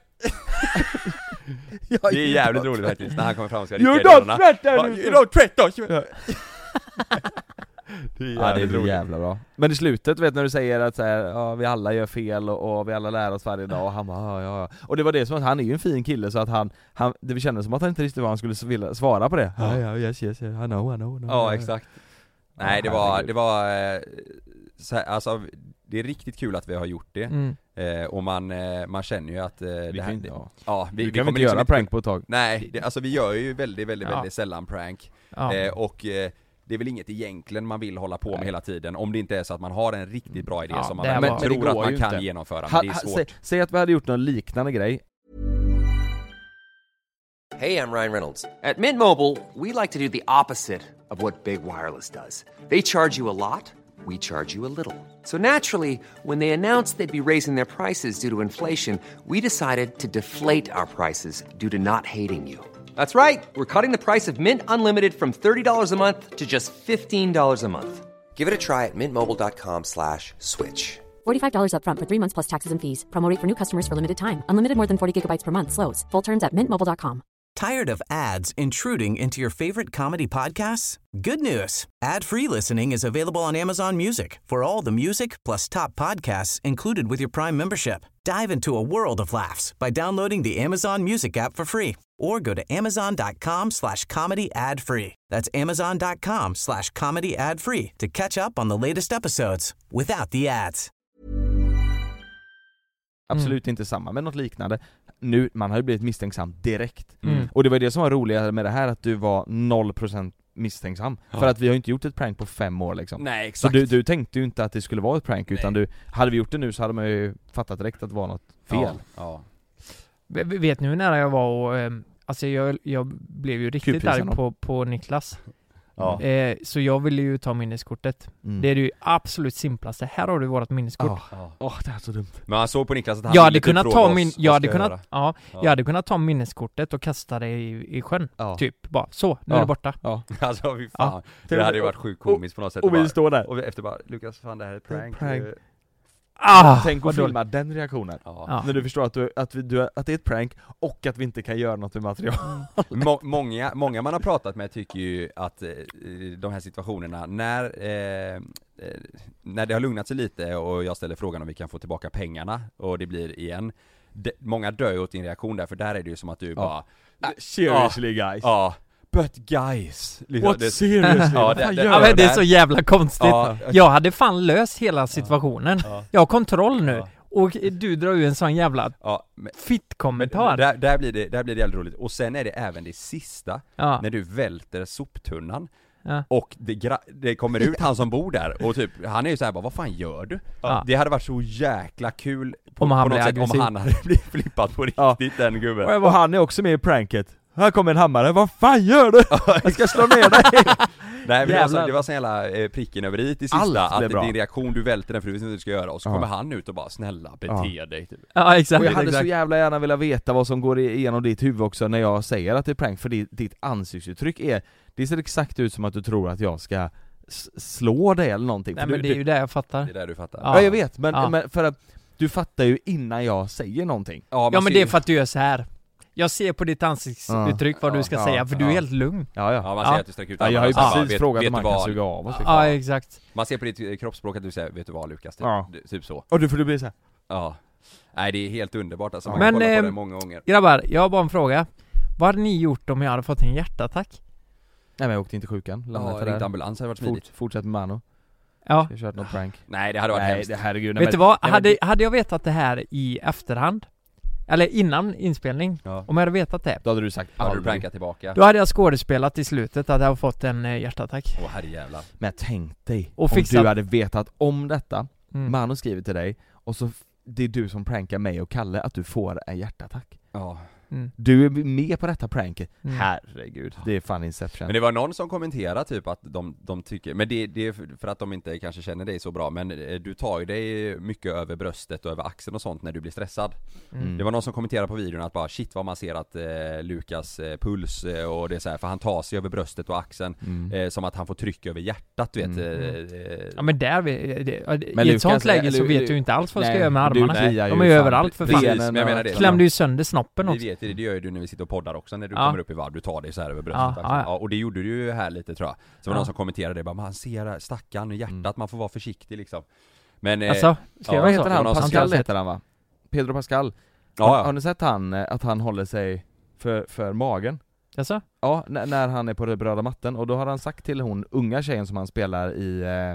Det är jävligt roligt faktiskt, när han kommer fram och ska You rycka i don't dörrarna. threat Ja, them! You don't threat us! Det är Ja det jävligt blir roligt. jävla bra. Men i slutet vet när du säger att så här, ja, vi alla gör fel och, och vi alla lär oss varje dag och han bara ja, ja, ja. Och det var det som att han är ju en fin kille så att han, han det kändes som att han inte visste vad han skulle vilja svara på det. Ja ja yes yes, yes. I know I know, I know. Ja exakt. Nej det var, herregud. det var, eh, så här, alltså det är riktigt kul att vi har gjort det. Mm. Eh, och man, eh, man känner ju att eh, Vi det kan här, inte, det, ja. ja, vi, Vi, vi kan kommer inte göra liksom prank på ett tag. Nej, det, alltså vi gör ju väldigt, väldigt, Ja. väldigt sällan prank. Ja. Eh, och eh, det är väl inget egentligen man vill hålla på med hela tiden, om det inte är så att man har en riktigt bra idé Ja, som man det väl var- Men- men det tror att går man ju kan inte. genomföra, men Ha, det är ha, svårt. säg, säg att vi hade gjort någon liknande grej. Hey, I'm Ryan Reynolds. At Mint Mobile, we like to do the opposite of what Big Wireless does. They charge you a lot, we charge you a little. So naturally, when they announced they'd be raising their prices due to inflation, we decided to deflate our prices due to not hating you. That's right. We're cutting the price of Mint Unlimited from thirty dollars a month to just fifteen dollars a month. Give it a try at mintmobile.com slash switch. forty-five dollars upfront for three months plus taxes and fees. Promo rate for new customers for limited time. Unlimited more than forty gigabytes per month slows. Full terms at mint mobile dot com. Tired of ads intruding into your favorite comedy podcasts? Good news. Ad-free listening is available on Amazon Music for all the music plus top podcasts included with your Prime membership. Dive into a world of laughs by downloading the Amazon Music app for free or go to amazon.com slash comedy ad free. That's amazon.com slash comedy ad free to catch up on the latest episodes without the ads. Absolut inte samma, men något liknande. Nu, man har ju blivit misstänksam direkt. Mm. Och det var det som var roligare med det här, att du var noll procent misstänksam. Ja. För att vi har ju inte gjort ett prank på fem år liksom. Nej Så exakt. du, du tänkte ju inte att det skulle vara ett prank, utan du, hade vi gjort det nu så hade man ju fattat direkt att det var något fel. Ja, ja. V- Vet ni hur nära jag var och, ehm, alltså jag, jag blev ju riktigt Kupisen arg då? på, på Niklas. Ja. Eh, så jag ville ju ta minneskortet. Mm. Det är det ju absolut simplaste. Här har du vårt minneskort. Åh, Ja. åh, det är så dumt. Men han såg på Niklas att han Jag ville hade typ kunnat fråga ta oss, min, vad jag hade ska jag kunnat, göra? ja, Ja. jag hade kunnat ta minneskortet och kasta det i, i sjön. Ja. Typ, bara så, nu Ja. är det borta. Ja. Alltså fy fan, Ja. det hade ju varit sjukt komiskt på något sätt. Och bara- vi står där. och vi efter bara, Lukas fan det här är ett prank. prank. Eh, Ah, Tänk vad att dåligt. filma den reaktionen. Ja. Ja. När du förstår att, du, att, vi, du, att det är ett prank och att vi inte kan göra något med material. Må, många, många man har pratat med tycker ju att eh, de här situationerna, när, eh, eh, när det har lugnat sig lite och jag ställer frågan om vi kan få tillbaka pengarna och det blir igen, de, många dör ju åt din reaktion där, för där är det ju som att du bara Seriously guys. ja, but guys liksom, What det- seriously? Ja, Vad det- fan det- gör Ja, du? men det är där. så jävla konstigt. Ja. Jag hade fan löst hela situationen. Ja. Jag har kontroll nu. Ja. Och du drar ju en sån jävla Ja, men, fitt-kommentar. där, där, blir det, där blir det jävligt roligt. Och sen är det även det sista, Ja. när du välter soptunnan. Ja. Och det, gra- det kommer ut han som bor där och typ, han är ju så här bara, vad fan gör du? Ja. Det hade varit så jäkla kul på, Om han på något blev sätt aggressiv. om han hade blivit flippad på riktigt, den gubben. Och han är också med i pranket. Här kommer en hammare, vad fan gör du? Jag ska slå ner dig! Nej men det var, så, Jävlar. det var så jävla eh, pricken över i till Allt sista, blev att bra. din reaktion, du välter den för du vet inte vad du ska göra och så Ja. kommer han ut och bara, snälla bete Ja. dig typ. Ja, exakt. Och jag hade exakt. så jävla gärna velat veta vad som går igenom ditt huvud också när jag säger att det är prank, för ditt, ditt ansiktsuttryck är, det ser exakt ut som att du tror att jag ska s- slå dig eller någonting. Nej För men du, det är du, ju det jag fattar. Det är där du fattar. ja. jag vet, men, Ja. men för att du fattar ju innan jag säger någonting. man Ja men ser det är ju- för att du gör så här. Jag ser på ditt ansiktsuttryck vad Ja. du ska Ja. säga, för du är Ja. helt lugn. Ja, ja. Ja, man Ja. ser att du sträcker ut Ja, jag har ju armarna och så bara, precis vet- frågat vet om man du kan vad? suga av oss. Ja, exakt. Man ser på ditt eh, kroppsspråk att du säger, vet du vad Lukas, typ, Ja. Du- typ så. Och du får du bli så här. Ja. Nej det är helt underbart alltså, man Men, kan kolla eh, på det många gånger. Grabbar, jag har bara en fråga. Vad hade ni gjort om jag hade fått en hjärtattack? Nej men jag åkte inte sjukan, Ja, lämnade ringt för ambulans hade varit Fort, smidigt. fortsätt med Mano. Ja. Jag har kört något prank. Nej det hade varit Nej, hemskt. det herregud. Nej, Vet men- du vad? nej, men- Hade, hade jag vetat det här i efterhand, eller innan inspelning, Ja. om jag hade vetat det, Då hade du sagt Hade du aldrig. prankat tillbaka? då hade jag skådespelat i slutet att jag har fått en eh, hjärtattack. Åh herrejävlar. Men tänk dig, Och om fixat- du hade vetat om detta, Mm. Mano skriver till dig, och så f- det är du som prankar mig och Kalle att du får en hjärtattack. Ja. Mm. Du är med på detta pranket. Mm. Herregud, det är fan inception. Men det var någon som kommenterade typ att de, de tycker, men det, det är för att de inte kanske känner dig så bra, men eh, du tar ju dig mycket över bröstet och över axeln och sånt när du blir stressad. Mm. Det var någon som kommenterade på videon att bara shit vad man ser att eh, Lukas eh, puls eh, och det är så här, för han tar sig över bröstet och axeln Mm. eh, som att han får tryck över hjärtat, du vet. Mm. Eh, eh, Ja men där, vi- det, Men i Lukas, ett sånt läge så eller- vet du ju inte alls vad jag ska Nej, göra med du armarna. kliar De är ju ju fan överallt för precis, fan. men jag menar det. Klämde ju sönder snoppen Vi också. vet ju, det gör ju du när vi sitter och poddar också, när du Ja. kommer upp i varv, du tar dig så här över bröstet Ja, och axeln. ja, ja. Ja, och det gjorde du ju här lite tror jag. Så var Ja. någon som kommenterade det, bara man ser stackarn i hjärtat, Mm. man får vara försiktig liksom. Men, eh, Alltså, ska ja, jag Vad vara heter så? han? Det var någon som Pascal skrev- heter han va? Pedro Pascal. ja, Har, ja. har ni sett han, eh, att han håller sig för, för magen? Alltså? Ja, n- när han är på den röda mattan, och då har han sagt till hon unga tjejen som han spelar i, eh,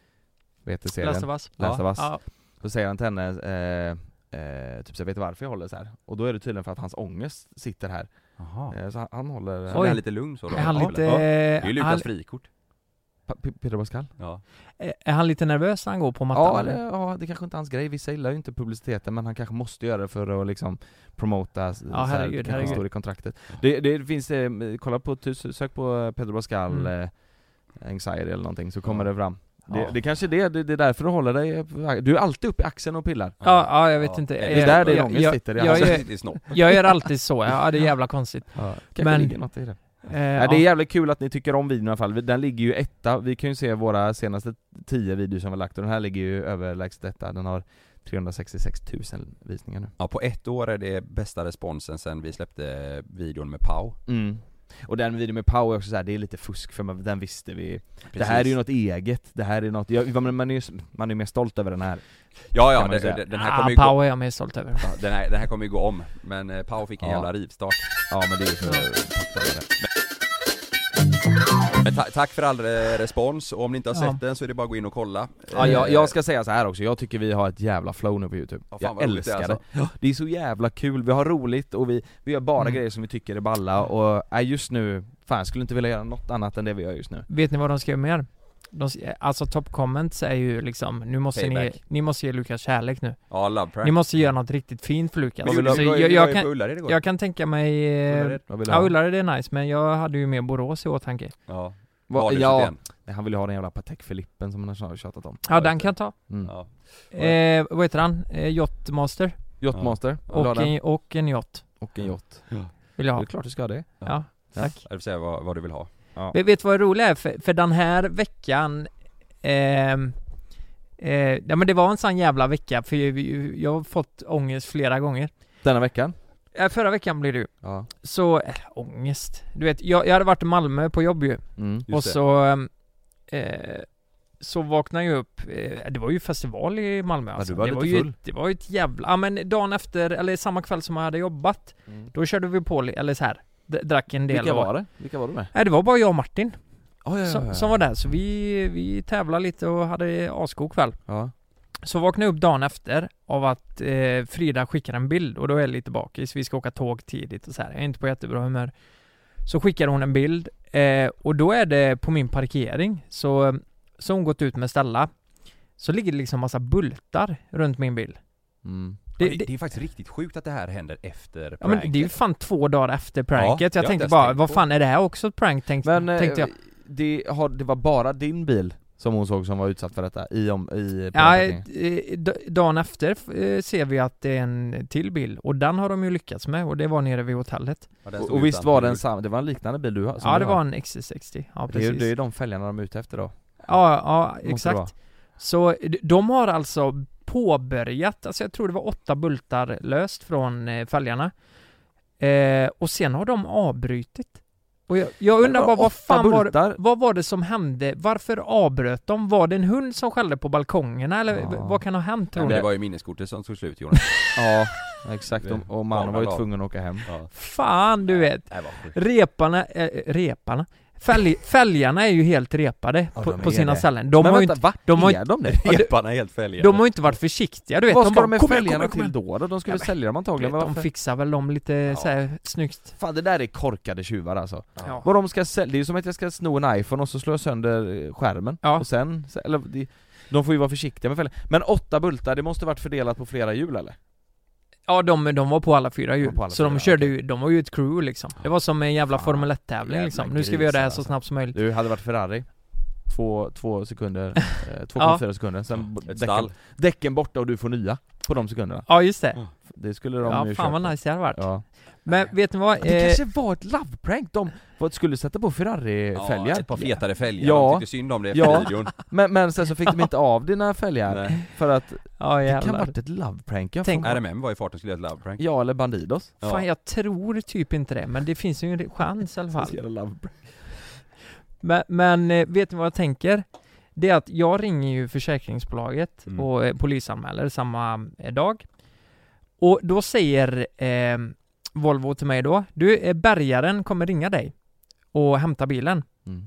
vad heter serien? Last of Us. Last of Us. Ja. Så säger han till henne, eh, eh, typ så vet du varför jag håller så här? Och då är det tydligen för att hans ångest sitter här. Jaha. Eh, så han, han håller... Så Oj. är han lite lugn så då? Är han Ja, lite... ja. Det är ju Lukas han, frikort. Pa- P- Pedro Pascal? Ja. är han lite nervös när han går på mattan Ja, eller? det, ja, det kanske inte är hans grej. Vissa gillar ju inte publiciteten, men han kanske måste göra det för att liksom promota, så här, herregud, det kanske herregud. står i kontraktet. Det, det finns, eh, kolla på, sök på Pedro Pascal Mm. eh, anxiety eller någonting, så kommer Ja. det fram. Det, Ja. det kanske är det, det, det är därför du håller dig, du är alltid uppe i axeln och pillar. Ja, ja, jag vet Ja. inte. Det är där din jag, ångest jag, sitter i jag, halsen. jag, Sitter i snopp. jag gör alltid så, ja det är jävla konstigt. Ja, kanske Men- ligger något i det. Eh, Ja, det är ja. jävligt kul att ni tycker om videon i alla fall. Den ligger ju etta, vi kan ju se våra senaste tio videor som vi har lagt, och den här ligger ju överlägset etta. Den har trehundrasextiosex tusen visningar nu. Ja, på ett år är det bästa responsen sen vi släppte videon med Pau. Mm. Och den videon med Pau är också så här, det är lite fusk för man, den visste vi. Det Precis. här är ju något eget, det här är något, jag, man, man är ju man är mer stolt över den här. Ja, kan ja, man det, säga. det, den här Ah, kommer ju Pau gå, är jag mer stolt över. ja, den, här, den här kommer ju gå om. Men eh, Pau fick en Ja. jävla rivstart. Ja men det är ju så det. Men ta- tack för all eh, respons, och om ni inte har Ja. sett den så är det bara att gå in och kolla. Ja, jag, Eh, jag ska säga så här också, jag tycker vi har ett jävla flow nu på YouTube. Ja, fan Jag vad roligt det är, älskar det. alltså. Det är så jävla kul, vi har roligt och vi, vi gör bara Mm. grejer som vi tycker är balla, och äh, just nu, fan jag skulle inte vilja göra något annat än det vi gör just nu. Vet ni vad de skrev mer? De, alltså top comments är ju liksom, nu måste ni, Payback. ni måste ge Lukas kärlek nu. Ja, love prank. Ni måste göra något riktigt fint för Lukas. Men vill vi, du- Så vi, var ju- jag, vi var jag, ju på kan, Ullared igår. jag kan tänka mig... eh, Ullared. Vad vill du Ja, ha? Ullared är nice, men jag hade ju mer Borås i åtanke. Ja. Va, Varuhuset ja, igen. nej, han vill ju ha den jävla Patek Philippen som han har tjatat om. Ja, den kan jag ta. Mm. Ja. Eh, vad heter han? Eh, Yachtmaster. Yachtmaster, vill du ha Och den? en, och en yacht Och en yacht. vill jag Det ha. är klart du ska ha det. Ja, tack. Jag vill säga vad, vad du vill ha. Vet, vet du vad det roliga är? För, för den här veckan ehm, eh, ja men det var en sån jävla vecka, för jag, jag har fått ångest flera gånger. Denna veckan? Eh, förra veckan blev det ju. Ja. Så, eh, ångest. Du vet, jag, jag hade varit i Malmö på jobb ju. Mm. Just och det. så eh, så vaknade jag upp, eh, det var ju festival i Malmö alltså. du var det, lite var ju full. ett, det var ju ett jävla, ja men dagen efter, eller samma kväll som jag hade jobbat, Mm. då körde vi på, li- eller så här, d- drack en del. Vilka och- var det? Vilka var du med? Nej, det var bara jag och Martin Oh, ja, ja, som, ja. som var där, så vi, vi tävlade lite och hade asgod kväll. Ja. Så vaknade jag upp dagen efter av att eh, Frida skickar en bild, och då är jag lite bakis, vi ska åka tåg tidigt och så här. Jag är inte på jättebra humör. Så skickar hon en bild Eh, och då är det på min parkering. Så, så hon gått ut med ställa. Så ligger det liksom massa bultar runt min bil. Mm. Det, Det, det, det, det är faktiskt riktigt sjukt att det här händer efter ja, pranket. men det är ju fan två dagar efter pranket. Ja, jag jag har tänkte inte bara, tänkt vad på. fan är det här också ett prank? Tänkte, Men tänkte jag. eh, det, har, det var bara din bil som hon såg som var utsatt för detta i, om, i Ja, pranket. eh, d- dagen efter eh, ser vi att det är en till bil. Och den har de ju lyckats med. Och det var nere vid hotellet. Ja, den Och, stod och visst utan var det en huvud. sam, det var en liknande bil du har? som Ja, du det har. var en X C sextio. Ja, det, är, precis. det är de fälgarna de är ute efter då. Ja, ja, Måste det vara. exakt. Så d- de har alltså påbörjat, alltså jag tror det var åtta bultar löst från eh, fälgarna. Eh, och sen har de avbrytit. Och jag, jag undrar Men bara, vad åtta fan var, bultar? vad var det som hände? Varför avbröt de? Var det en hund som skällde på balkongerna? Eller Ja. v- vad kan ha hänt, Ja, tror men ni? det var ju minneskortet som tog slut, Jonas. Ja, exakt. Och, och mannen var ju Ja. tvungen att åka hem. Ja. Fan, du vet. Det här var sjukt. Reparna, eh, reparna? Fälg, fälgarna är ju helt repade Ja, på, de på är sina det. ställen. De Men har ju vänta, inte, va? de har är de det? Reparna är helt fälgade. de har ju inte varit försiktiga, du vet. Vad de ska bara, de med "Kom igen, fälgarna kom igen, till kom igen." då? då? De skulle Ja, men- sälja dem antagligen. Vet, de Varför? fixar väl dem lite Ja. så här snyggt. Fan, det där är korkade tjuvar alltså. Ja. Vad de ska sälja, det är ju som att jag ska sno en iPhone och så slå sönder eh, skärmen. Ja. Och sen, eller, de, de får ju vara försiktiga med fälgarna. Men åtta bultar, det måste varit fördelat på flera hjul eller? Ja, de, de var på alla fyra De hjul. var på alla så de fyra, körde okej. ju, de var ju ett crew liksom. Det var som en jävla Fan, Formel ett-tävling jävla liksom. Nu ska vi göra det här så grisar, snabbt som möjligt. Du hade varit Ferrari. Två, två sekunder, eh, två Ja. komma fyra sekunder. Sen Ett däcken, stall. däcken borta och du får nya på de sekunderna. Ja, just det. Det skulle de Ja, ju fan köpa. vad nice det hade varit. Ja. Men vet ni vad? Det Eh, kanske var ett love prank. De vad, skulle sätta på Ferrari-fälgar. Ja, ett par fetare fälgar. Ja. De tyckte synd om det efter Ja. videon. Men, men sen så fick de inte av dina fälgar. Nej. För att ja, det kan jävlar. ha varit ett love prank. Jag Tänk- får- R M M var i farten skulle göra ett love prank. Ja, eller Bandidos. Ja. Fan, jag tror typ inte det. Men det finns ju en chans i alla fall. Så jävla love prank. Men, men eh, vet ni vad jag tänker? Det är att jag ringer ju försäkringsbolaget Mm. och eh, polisanmäler samma eh, dag. Och då säger eh, Volvo till mig då, du, eh, bärgaren kommer ringa dig och hämta bilen. Mm.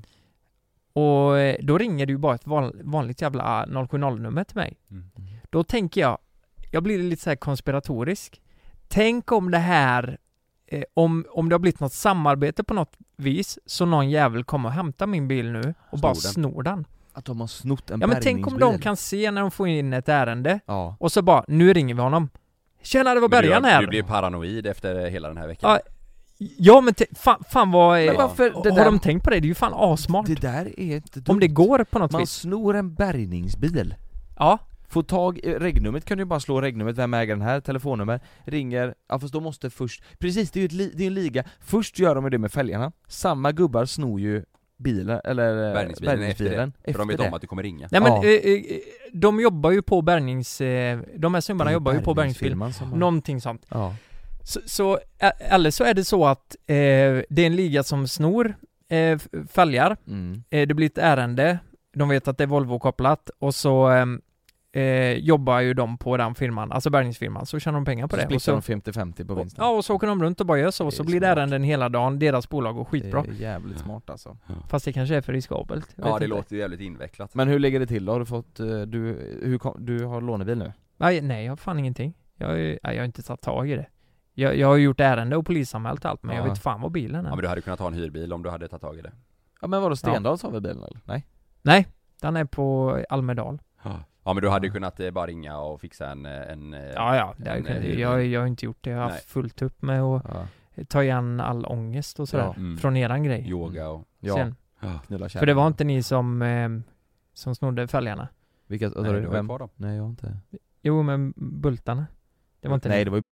Och eh, då ringer du bara ett van, vanligt jävla noll sju noll-nummer till mig. Mm. Då tänker jag, jag blir lite så här konspiratorisk. Tänk om det här, eh, om, om det har blivit något samarbete på något vis, så någon jävel kommer och hämta min bil nu och Snor bara den. snor den. Att de har snott en Ja, men tänk om de bärgningsbil. kan se när de får in ett ärende Ja. och så bara, nu ringer vi honom. Tjena, det var Men du, bärgaren Du här. blir paranoid efter hela den här veckan. Ja, ja men te- fan, fan vad... Men eh, varför, det har där, de tänkt på det? Det är ju fan asmart. det där är inte dumt. Om det går på något Man vis. snor en bärgningsbil. Ja. Få tag i regnumret, kan du bara slå regnumret, vem äger den här, telefonnummer, ringer, ja fast då måste först, precis det är ju ett li, det är en liga, först gör de ju det med fälgarna, samma gubbar snor ju bilen, eller eh, Bärgningsbilen efter det. efter För de vet det. om att du kommer ringa. Nej men, Ja. eh, eh, de jobbar ju på bärgnings... Eh, de här snubbarna Det är jobbar ju på bärgningsbil. bärgningsfirman som har- Någonting sånt. Ja. Så, så, eh, eller så är det så att eh, det är en liga som snor eh, f- fälgar. Mm. Eh, det blir ett ärende. De vet att det är Volvo-kopplat. Och så eh, eh, jobbar ju de på den firman, alltså bärgningsfirman. Så tjänar de pengar på Så det. Och splittar de så, femtio femtio på vinsten. ja, och så åker de runt och bara gör så. Det Och så är blir det smart. ärenden hela dagen. Deras bolag går skitbra. Det är jävligt smart alltså. Fast det kanske är för riskabelt. Jag Ja, vet det inte. låter ju jävligt invecklat. Men hur ligger det till då? Har du fått, eh, du, hur, kom- du har lånebil nu? Nej, nej, jag har fan ingenting. Jag, är- nej, jag har inte tagit tag i det. Jag, jag har gjort ärende och polisanmält allt, men Ja. jag vet fan vad bilen är. Ja, men du hade kunnat ha en hyrbil om du hade tagit tag i det. Ja men vadå, Stendals har vi bilen eller? Nej? Nej, den är på Almedal. Ja, men du hade ju kunnat eh, bara ringa och fixa en... en eh, Ja, ja. Det en, är, eh, jag, jag har inte gjort det. Jag har Nej. haft fullt upp med att Ja. ta igen all ångest och sådär. Ja. Mm. Från eran grej. Yoga och... Ja, Sen. knulla För det var inte ni som, eh, som snodde fälgarna. Vilka, vad sa Nej, du? du har ju kvar dem. Nej jag har inte. Jo, men bultarna. Det var inte Nej ni. det var ju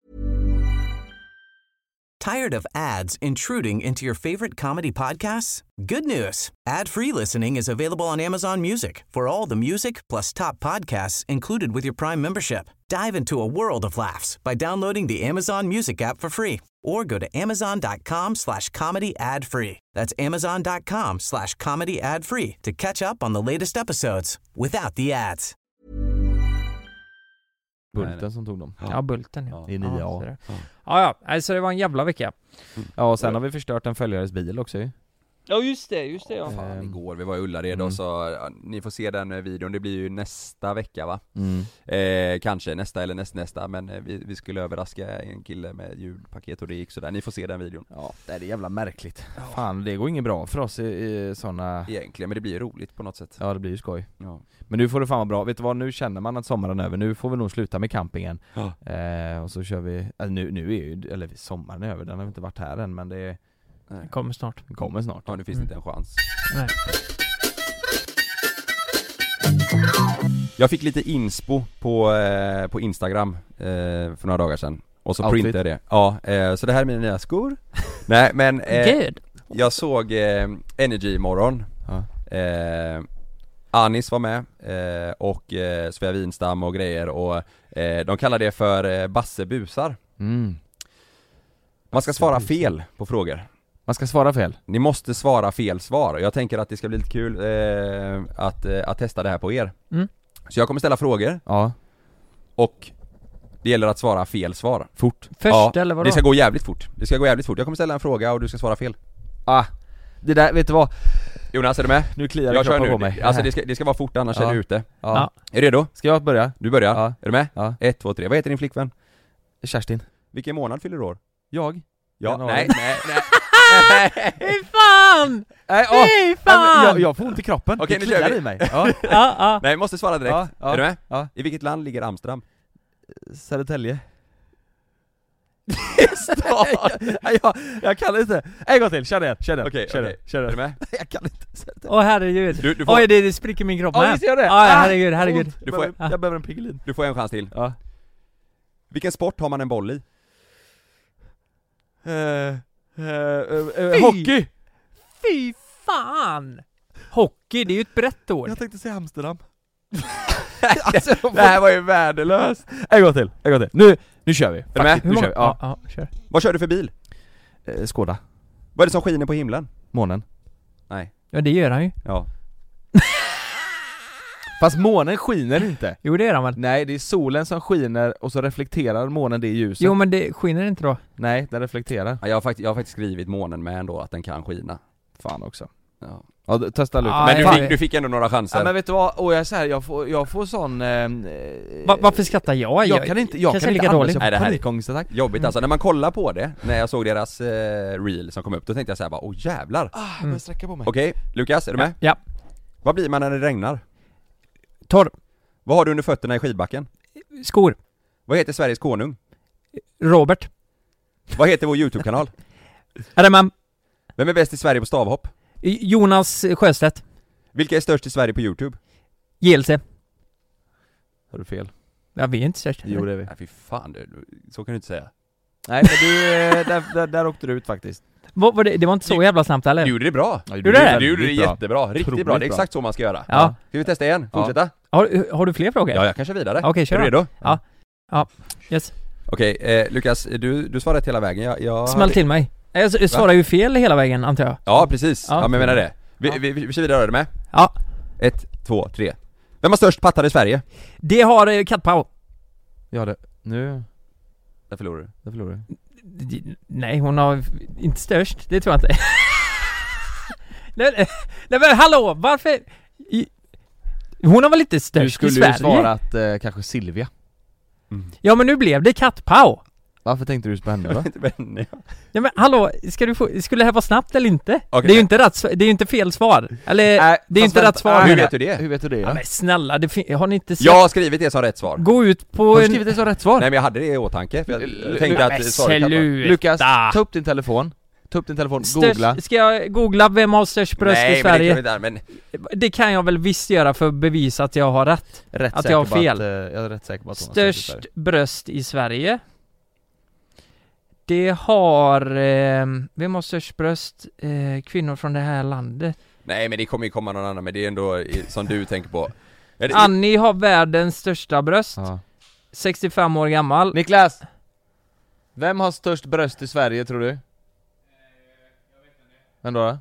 Tired of ads intruding into your favorite comedy podcasts? Good news. Ad-free listening is available on Amazon Music for all the music plus top podcasts included with your Prime membership. Dive into a world of laughs by downloading the Amazon Music app for free or go to amazon.com slash comedy ad free. That's amazon.com slash comedy ad free to catch up on the latest episodes without the ads. Bulten som tog dem. Ja, bulten ja. I nio A. Ja, ja. Ja, alltså det var en jävla vecka. Ja och sen har vi förstört en följares bil också ju. Ja just det, just det ja. Fan, igår, vi var i Ullared Mm. och så, ja, ni får se den eh, videon, det blir ju nästa vecka va? Mm. Eh, kanske nästa eller näst nästa, men eh, vi, vi skulle överraska en kille med julpaket och det gick sådär, ni får se den videon. Ja, det är jävla märkligt. Fan, det går inget bra för oss i, i såna... Egentligen, men det blir ju roligt på något sätt. Ja, det blir ju skoj. Ja. Men nu får det fan vara bra. Vet du vad, nu känner man att sommaren är över. Nu får vi nog sluta med campingen. Ja. Eh, och så kör vi, alltså nu, nu är ju, eller sommaren är över, den har inte varit här än, men det Nej. Kommer snart. kommer snart. Ja, nu finns det inte en chans. Nej. Jag fick lite inspo på, eh, på Instagram eh, för några dagar sedan. Och så Outfit. printade jag det. Ja, eh, så det här är mina nya skor. Nej, men eh, Good. jag såg eh, Energy imorgon. Ja. Eh, Anis var med eh, och eh, Sofia Winstam och grejer och eh, de kallar det för eh, bassebusar. Mm. Man ska svara fel på frågor. Man ska svara fel. Ni måste svara fel svar. Jag tänker att det ska bli lite kul eh, att, eh, att testa det här på er. Mm. Så jag kommer ställa frågor Ja, och det gäller att svara fel svar. fort. Först eller vadå? det ska gå jävligt fort. Det ska gå jävligt fort. Jag kommer ställa en fråga och du ska svara fel. Ah, det där, vet du vad? Jonas, är du med? Nu kliar Jag kör kroppen nu. på mig. Alltså det ska, det ska vara fort, annars Ja. är du ute. Ja. Ja. Är du redo? Ska jag börja? Du börjar. Ja. Är du med? Ja. Ett, två, tre. Vad heter din flickvän? Kerstin. Vilken månad fyller du år? Jag? Ja, Januari. nej, nej, nej. Fy fan! Nej, åh! Fy Nej, fan! men jag, jag får ont i kroppen. Okej, det nu kör kliar vi. i mig. Ja. Ja, ja. Nej, måste svara direkt. Ja, ja. Är du med? Ja. I vilket land ligger Amsterdam? Södertälje. Nej, jag, jag kan inte. En gång till, kör det, kör det. Okej, kör okej. det, kör Är det. du med? Jag kan inte. Södertälje. Åh herregud. Du, du får, Oj, det, det spricker min kropp Ja, med. visst gör det. Ja, ja, Ah, herregud, herregud. ont. Du får- jag, behöver, jag behöver en Piggelin. du får en chans till. Ja. Vilken sport har man en boll i? Uh, uh, uh, Fy! hockey! Fy fan! Hockey, det är ju ett brett ord. Jag tänkte säga Amsterdam. Alltså, det här var ju värdelöst. En gång till, en gång till. Nu, nu kör vi. Är du med? Faktiskt, Nu kör vi. Ja, Ja. ja, kör. Vad kör du för bil? Eh, Skåda. Vad är det som skiner på himlen? Månen. Nej. Ja, det gör han ju. Ja. Fast månen skiner inte. Jo, det gör han väl. Nej, det är solen som skiner och så reflekterar månen det ljuset. Jo, men det skiner inte då. Nej, den reflekterar. Ja, jag har faktiskt, jag har faktiskt skrivit månen med ändå att den kan skina. Fan också. Ja. Ja, d- testa Lukas. Ja, Men du fan. fick, du fick ändå några chanser. Ja, men vet du vad? Och jag är så här, jag får, jag får sån... Eh, Va, varför skrattar jag? jag kan inte, jag kanske kan inte lika andas, dåligt. jag Nej, det får här är- panikångestattack. Jobbigt alltså, när man kollar på det, när jag såg deras eh, reel som kom upp, då tänkte jag så här bara, åh jävlar. Ah, jag börjar sträcka på mig. Okej, Lukas, är du med? Ja. Vad blir man när det regnar? Torr. Vad har du under fötterna i skidbacken? Skor. Vad heter Sveriges konung? Robert. Vad heter vår YouTube-kanal? Är det man? Vem är bäst i Sverige på stavhopp? Jonas Sjöstedt. Vilka är störst i Sverige på YouTube? J L C. Har du fel? Ja, vi är inte störst. Jo, det är vi. Nej fy fan, du, så kan du inte säga. Nej, men du, eh, där, där, där åkte du ut faktiskt. Vad var det? Det var inte så jävla snabbt, eller? Du gjorde det bra. Ja, Gjorde det? Du gjorde det väldigt bra. jättebra, riktigt Otroligt bra, det är bra. exakt så man ska göra. Ja. Ska vi testa igen? Ja. Fortsätta? Har, har du fler frågor? Ja, jag kan köra vidare. Okej, kör Är du då. redo? Ja. Ja. Yes. Okej, eh, Lukas, du, du svarar rätt hela vägen. Jag, jag Smäll till mig. Jag, jag svarar ju fel hela vägen, antar jag. Ja, precis. Ja, Ja. men jag menar det. Vi, Ja. vi, vi, vi kör vidare, är du med? Ja. Ett, två, tre. Vem har störst pattar i Sverige? Det har eh, Kattpau. Ja, det. Nu, Där förlorar du. där förlorar du. D- Nej, hon har inte störst. Det tror jag inte. nej, nej, nej, men hallå, varför? I, hon har väl inte Du störst i skulle ju Sverige? svarat eh, kanske Silvia. Ja, men nu blev det Kattpau. Varför tänkte du på henne då? Men, Ja, men hallå, ska du få, skulle det här vara snabbt eller inte? Okej. Det är ju inte rätt, svar- det är ju inte fel svar. Eller, Nej, det är ju fast inte vänta, rätt svar. hur nej, vet du det? Hur vet du det? Ja, Ja? men snälla, det fin- har ni inte sett? Jag har skrivit det som rätt svar. Gå ut på Har du en... skrivit det som rätt svar? Nej, men jag hade det i åtanke, för jag L- tänkte Men att svaret kan vara- sluta. Lukas, ta upp din telefon. Ta upp din telefon, Störst- googla. Ska jag googla vem har störst bröst Nej, i men det Sverige? kan vi där, men Det kan jag väl visst göra för att bevisa att jag har rätt. Rätt att säker jag har på fel. Att, eh, jag är rätt säker på att hon har störst i Störst Sverige. bröst i Sverige. Det har... Eh, vem har störst bröst? Eh, kvinnor från det här landet. nej, men det kommer ju komma någon annan, men det är ändå i- som du tänker på. Är det, Annie har världens största bröst. Ja. sextiofem år gammal. Niklas! Vem har störst bröst i Sverige tror du? Vem då?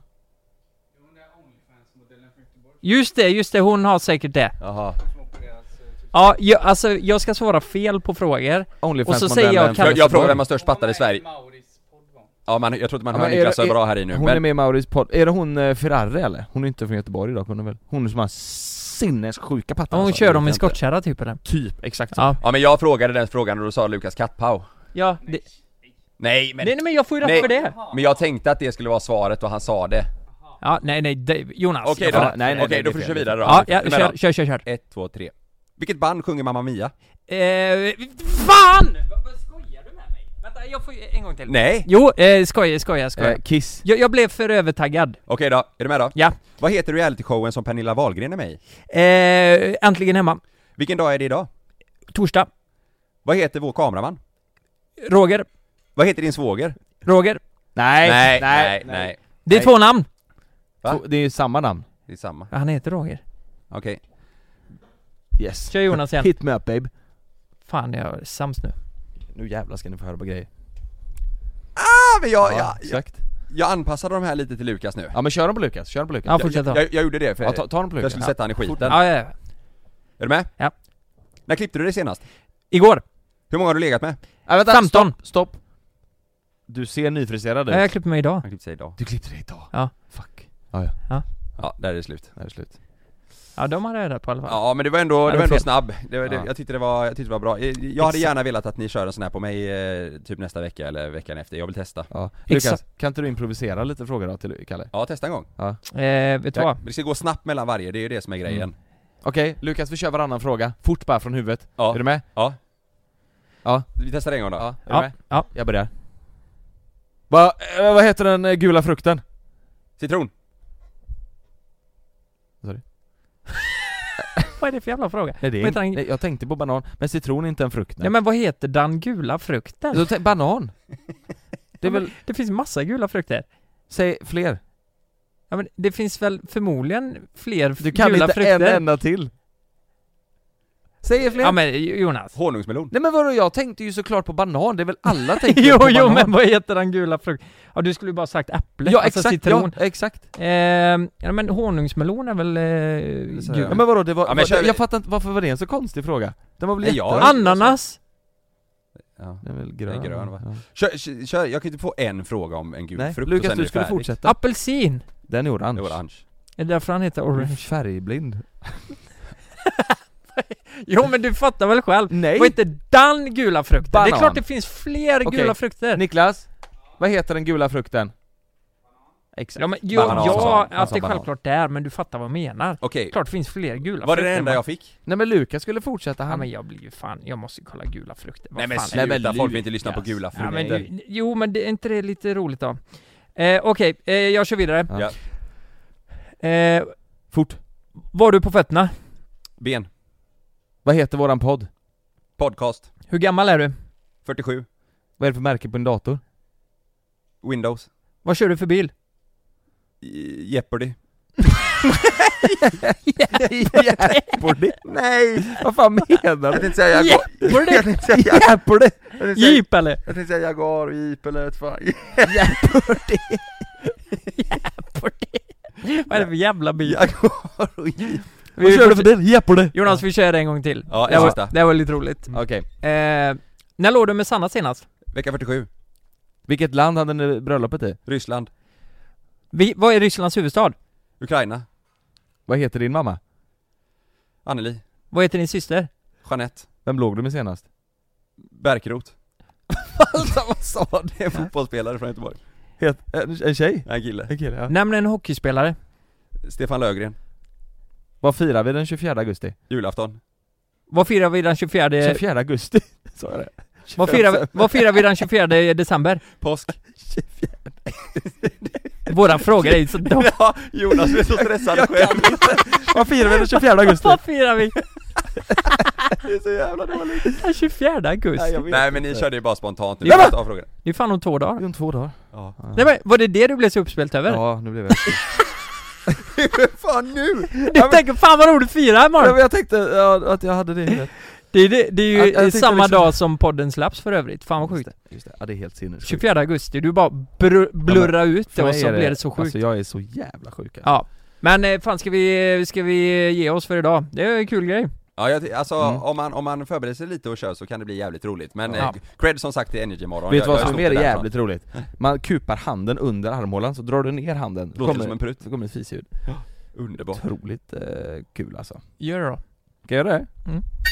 Just det, just det, hon har säkert det. Jaha. Ja, jag, alltså jag ska svara fel på frågor. Och så säger jag Onlyfans-modellen. kan- jag, jag frågar vem har störst pattar i Sverige. Ja, man, jag tror inte man Ja, hör men är Niklas det- så bra här i nu. Hon men... är med i Mauris podd. Är det hon eh, Ferrari eller? Hon är inte från Göteborg idag, hon är väl? Hon som har sinnessjuka pattar. Hon alltså. kör dem Jag i vet inte. skottkärra typ eller? Typ, exakt så. Ja. Ja, men jag frågade den frågan och då sa Lukas Kattpau. Ja, det... Nej, men... Nej, nej men jag får ju rätt Nej. för det. Men jag tänkte att det skulle vara svaret och han sa det. Ja, nej nej, det... Jonas. Okej jag då, får Ja, rätt. nej, nej, Okej, nej, då det får är du köra fel. vidare då. Ja, ja Är du med kör, då? kör, kör, kör. Ett, två, tre. Vilket band sjunger Mamma Mia? Eh, fan! Vad skojar du med mig? Vänta, jag får en gång till. Nej. Jo, eh, skoja, skoja, skoja. Eh, Kiss. Jag, jag blev för övertaggad. Okej då, är du med då? Ja. Vad heter realityshowen som Pernilla Wahlgren är med i? Eh, äntligen hemma. Vilken dag är det idag? Torsdag. Vad heter vår kameraman? Roger. Vad heter din svåger? Roger. Nej, nej, nej, nej. Det är Nej. två namn. Va? Två- Det är ju samma namn. Det är samma. Ja, han heter Roger. Okej. Yes. Kör Jonas igen. Hit me up babe. Fan, jag är sams nu. Nu jävlar ska ni få höra på grejer. Ah, men jag, jag, jag, exakt. jag anpassade de här lite till Lukas nu. Ja men kör dem på Lukas, kör dem på Lukas. Ja, fortsätt då. Jag, jag, jag gjorde det för Ja, ta, ta dem på jag Lukas. skulle sätta han i skiten. Ja, ja, ja. Är du med? Ja. När klippte du det senast? Igår. Hur många har du legat med? Ja, vänta, femton. Stopp, stopp. Du ser nyfriserad ut. Ja, jag klippte mig idag. Han klippte sig idag. Du klippte dig idag. Ja. Fuck. Ja, ja. Ja, där är det slut. Där är det slut. Ja, de har räddat på i alla fall. Ja, men det var ändå, Ja, det det var var ändå fel. snabb. Det, var- det, Ja. jag tyckte det var, jag tyckte det var bra. Jag, jag hade Exakt. gärna velat att ni kör en sån här på mig eh, typ nästa vecka eller veckan efter. Jag vill testa. Ja. Exakt. Lukas, kan inte du improvisera lite frågor då till Kalle? Ja, testa en gång. Ja. Eh, vet du Ja, vad? det ska gå snabbt mellan varje, det är ju det som är grejen. Mm. Okej, Lukas vi kör varannan fråga. Fort bara från huvudet. Ja. Är du med? Ja. Ja. Vi testar en gång då. Ja. Är du Ja, med? ja. Jag börjar. Va, eh, vad heter den eh, gula frukten? Citron. Vad är det för jävla fråga? Nej, det är Vad heter en, den? nej, jag tänkte på banan, men citron är inte en frukt. Nej, men vad heter den gula frukten? Så tänk, banan. Det är väl, Det finns massa gula frukter. säg fler. Ja, men det finns väl förmodligen fler Du kan gula inte frukter. en enda till. Säg fler. Ja, men Jonas. Honungsmelon. Nej men vadå, jag tänkte ju såklart på banan, det är väl alla tänker jo, på jo, banan. men vad heter den gula frukten? Ja, du skulle ju bara sagt äpple. Ja alltså exakt, citron. ja exakt. Eh, ja, men honungsmelon är väl eh, säger gul. Ja, men vadå, det var, Ja, men vad- kör vi- jag fattar inte, varför var det en så konstig fråga? Den var väl Nej, jätte... jag- Ananas. Ja. Den är väl grön. Det är grön, va? Ja. Kör, kör, kör, jag kan inte få en fråga om en gul Nej, frukt och Lukas sen är du det skulle färdigt. fortsätta. Apelsin. Den är orange. Det är orange. Är det därför han heter Du är orange? färgblind. Jo, men du fattar väl själv. Nej. Vad heter den gula frukten? Banan. Det är klart det finns fler Okej. gula frukter. Niklas, vad heter den gula frukten? Exakt. Ja, men, jo, Banan, ja, sa han. Han att sa det är banan. självklart där, men du fattar vad jag menar. Okej, Klart det finns fler gula var det frukter. det enda men- jag fick? Nej men Lukas skulle fortsätta, Ja, han... men jag blir ju fan, jag måste ju kolla gula frukter. Vad Nej men fan är sluta, Nej, men folk vill inte Lukas. lyssna på gula Ja, men, frukter. du- jo, men det är inte det lite roligt då? Eh, Okej, eh, jag kör vidare. Ja. Ja. Eh, Fort. var du på fötterna? Ben. Vad heter våran podd? Podcast. Hur gammal är du? fyrtiosju. Vad är det för märke på en dator? Windows. Vad kör du för bil? I- Jeopardy. Jeopardy? Nej! Vad fan menar du? Jag tänkte säga Jaguar. Jeopardy? Jag tänkte säga Jeopardy! Jeep eller? Jag tänkte säga Jaguar och Jeep eller ett fan. Jeopardy! Jeopardy? Vad är det för jävla bil? Jaguar och Jeep. Vad kör du för det? Jeopardy! Jonas, vi kör det en gång till. Ja, det, en var, sista. det var lite roligt. Okej. Eh, när låg du med Sanna senast? Vecka fyrtiosju. Vilket land hade ni bröllopet i? Ryssland. Vi, vad är Rysslands huvudstad? Ukraina. Vad heter din mamma? Anneli. Vad heter din syster? Jeanette. Vem låg du med senast? Bärkrot. Alltså vad sa det? En fotbollsspelare från Göteborg. Het, en, en tjej? En kille. En kille, ja. Nämn en hockeyspelare. Stefan Löfgren. Vad firar vi den tjugofjärde augusti? Julafton. Vad firar vi den tjugofjärde... tjugofjärde augusti? Sa jag det? Vad firar, vi- vad firar vi den tjugofjärde december? Påsk. Våra frågor är ju så dum. Ja, Jonas är så stressad själv. Vad firar vi den tjugofjärde augusti? Vad firar vi Det är så jävla dåligt. den tjugofjärde augusti? Nej men ni körde ju bara spontant nu. Ja, men- Jag tar frågan. Det är fan om två dagar. Om två dagar. Ja. Nej, men, var det det du blev så uppspelt över? Ja, nu blev jag... Fan nu! Du tänker fan vad roligt fira Ja, imorgon. men jag tänkte ja, att jag hade det i huvudet. Det är, det, det är ju Jag- jag tänkte samma liksom- dag som podden släpps för övrigt. Fan vad Just sjukt. det, just det. Ja, det är helt sinnessjukt. tjugofjärde augusti, du bara br- blurra ut det För och mig så är blir det så sjukt. Alltså jag är så jävla sjuk alltså. Ja. Men eh, fan ska vi, ska vi ge oss för idag? Det är en kul grej. Ja Ja, jag, alltså Mm. om, man, om man förbereder sig lite och kör så kan det bli jävligt roligt. Men Ja. eh, cred som sagt till Energy morgon. Vet du vad som är stort mer därifrån. jävligt roligt? Man kupar handen under armhålan, så drar du ner handen. Låter som en prutt. Så kommer ett fisljud. Underbart. Otroligt eh, kul alltså. Gör det då. Ska jag göra det? Mm.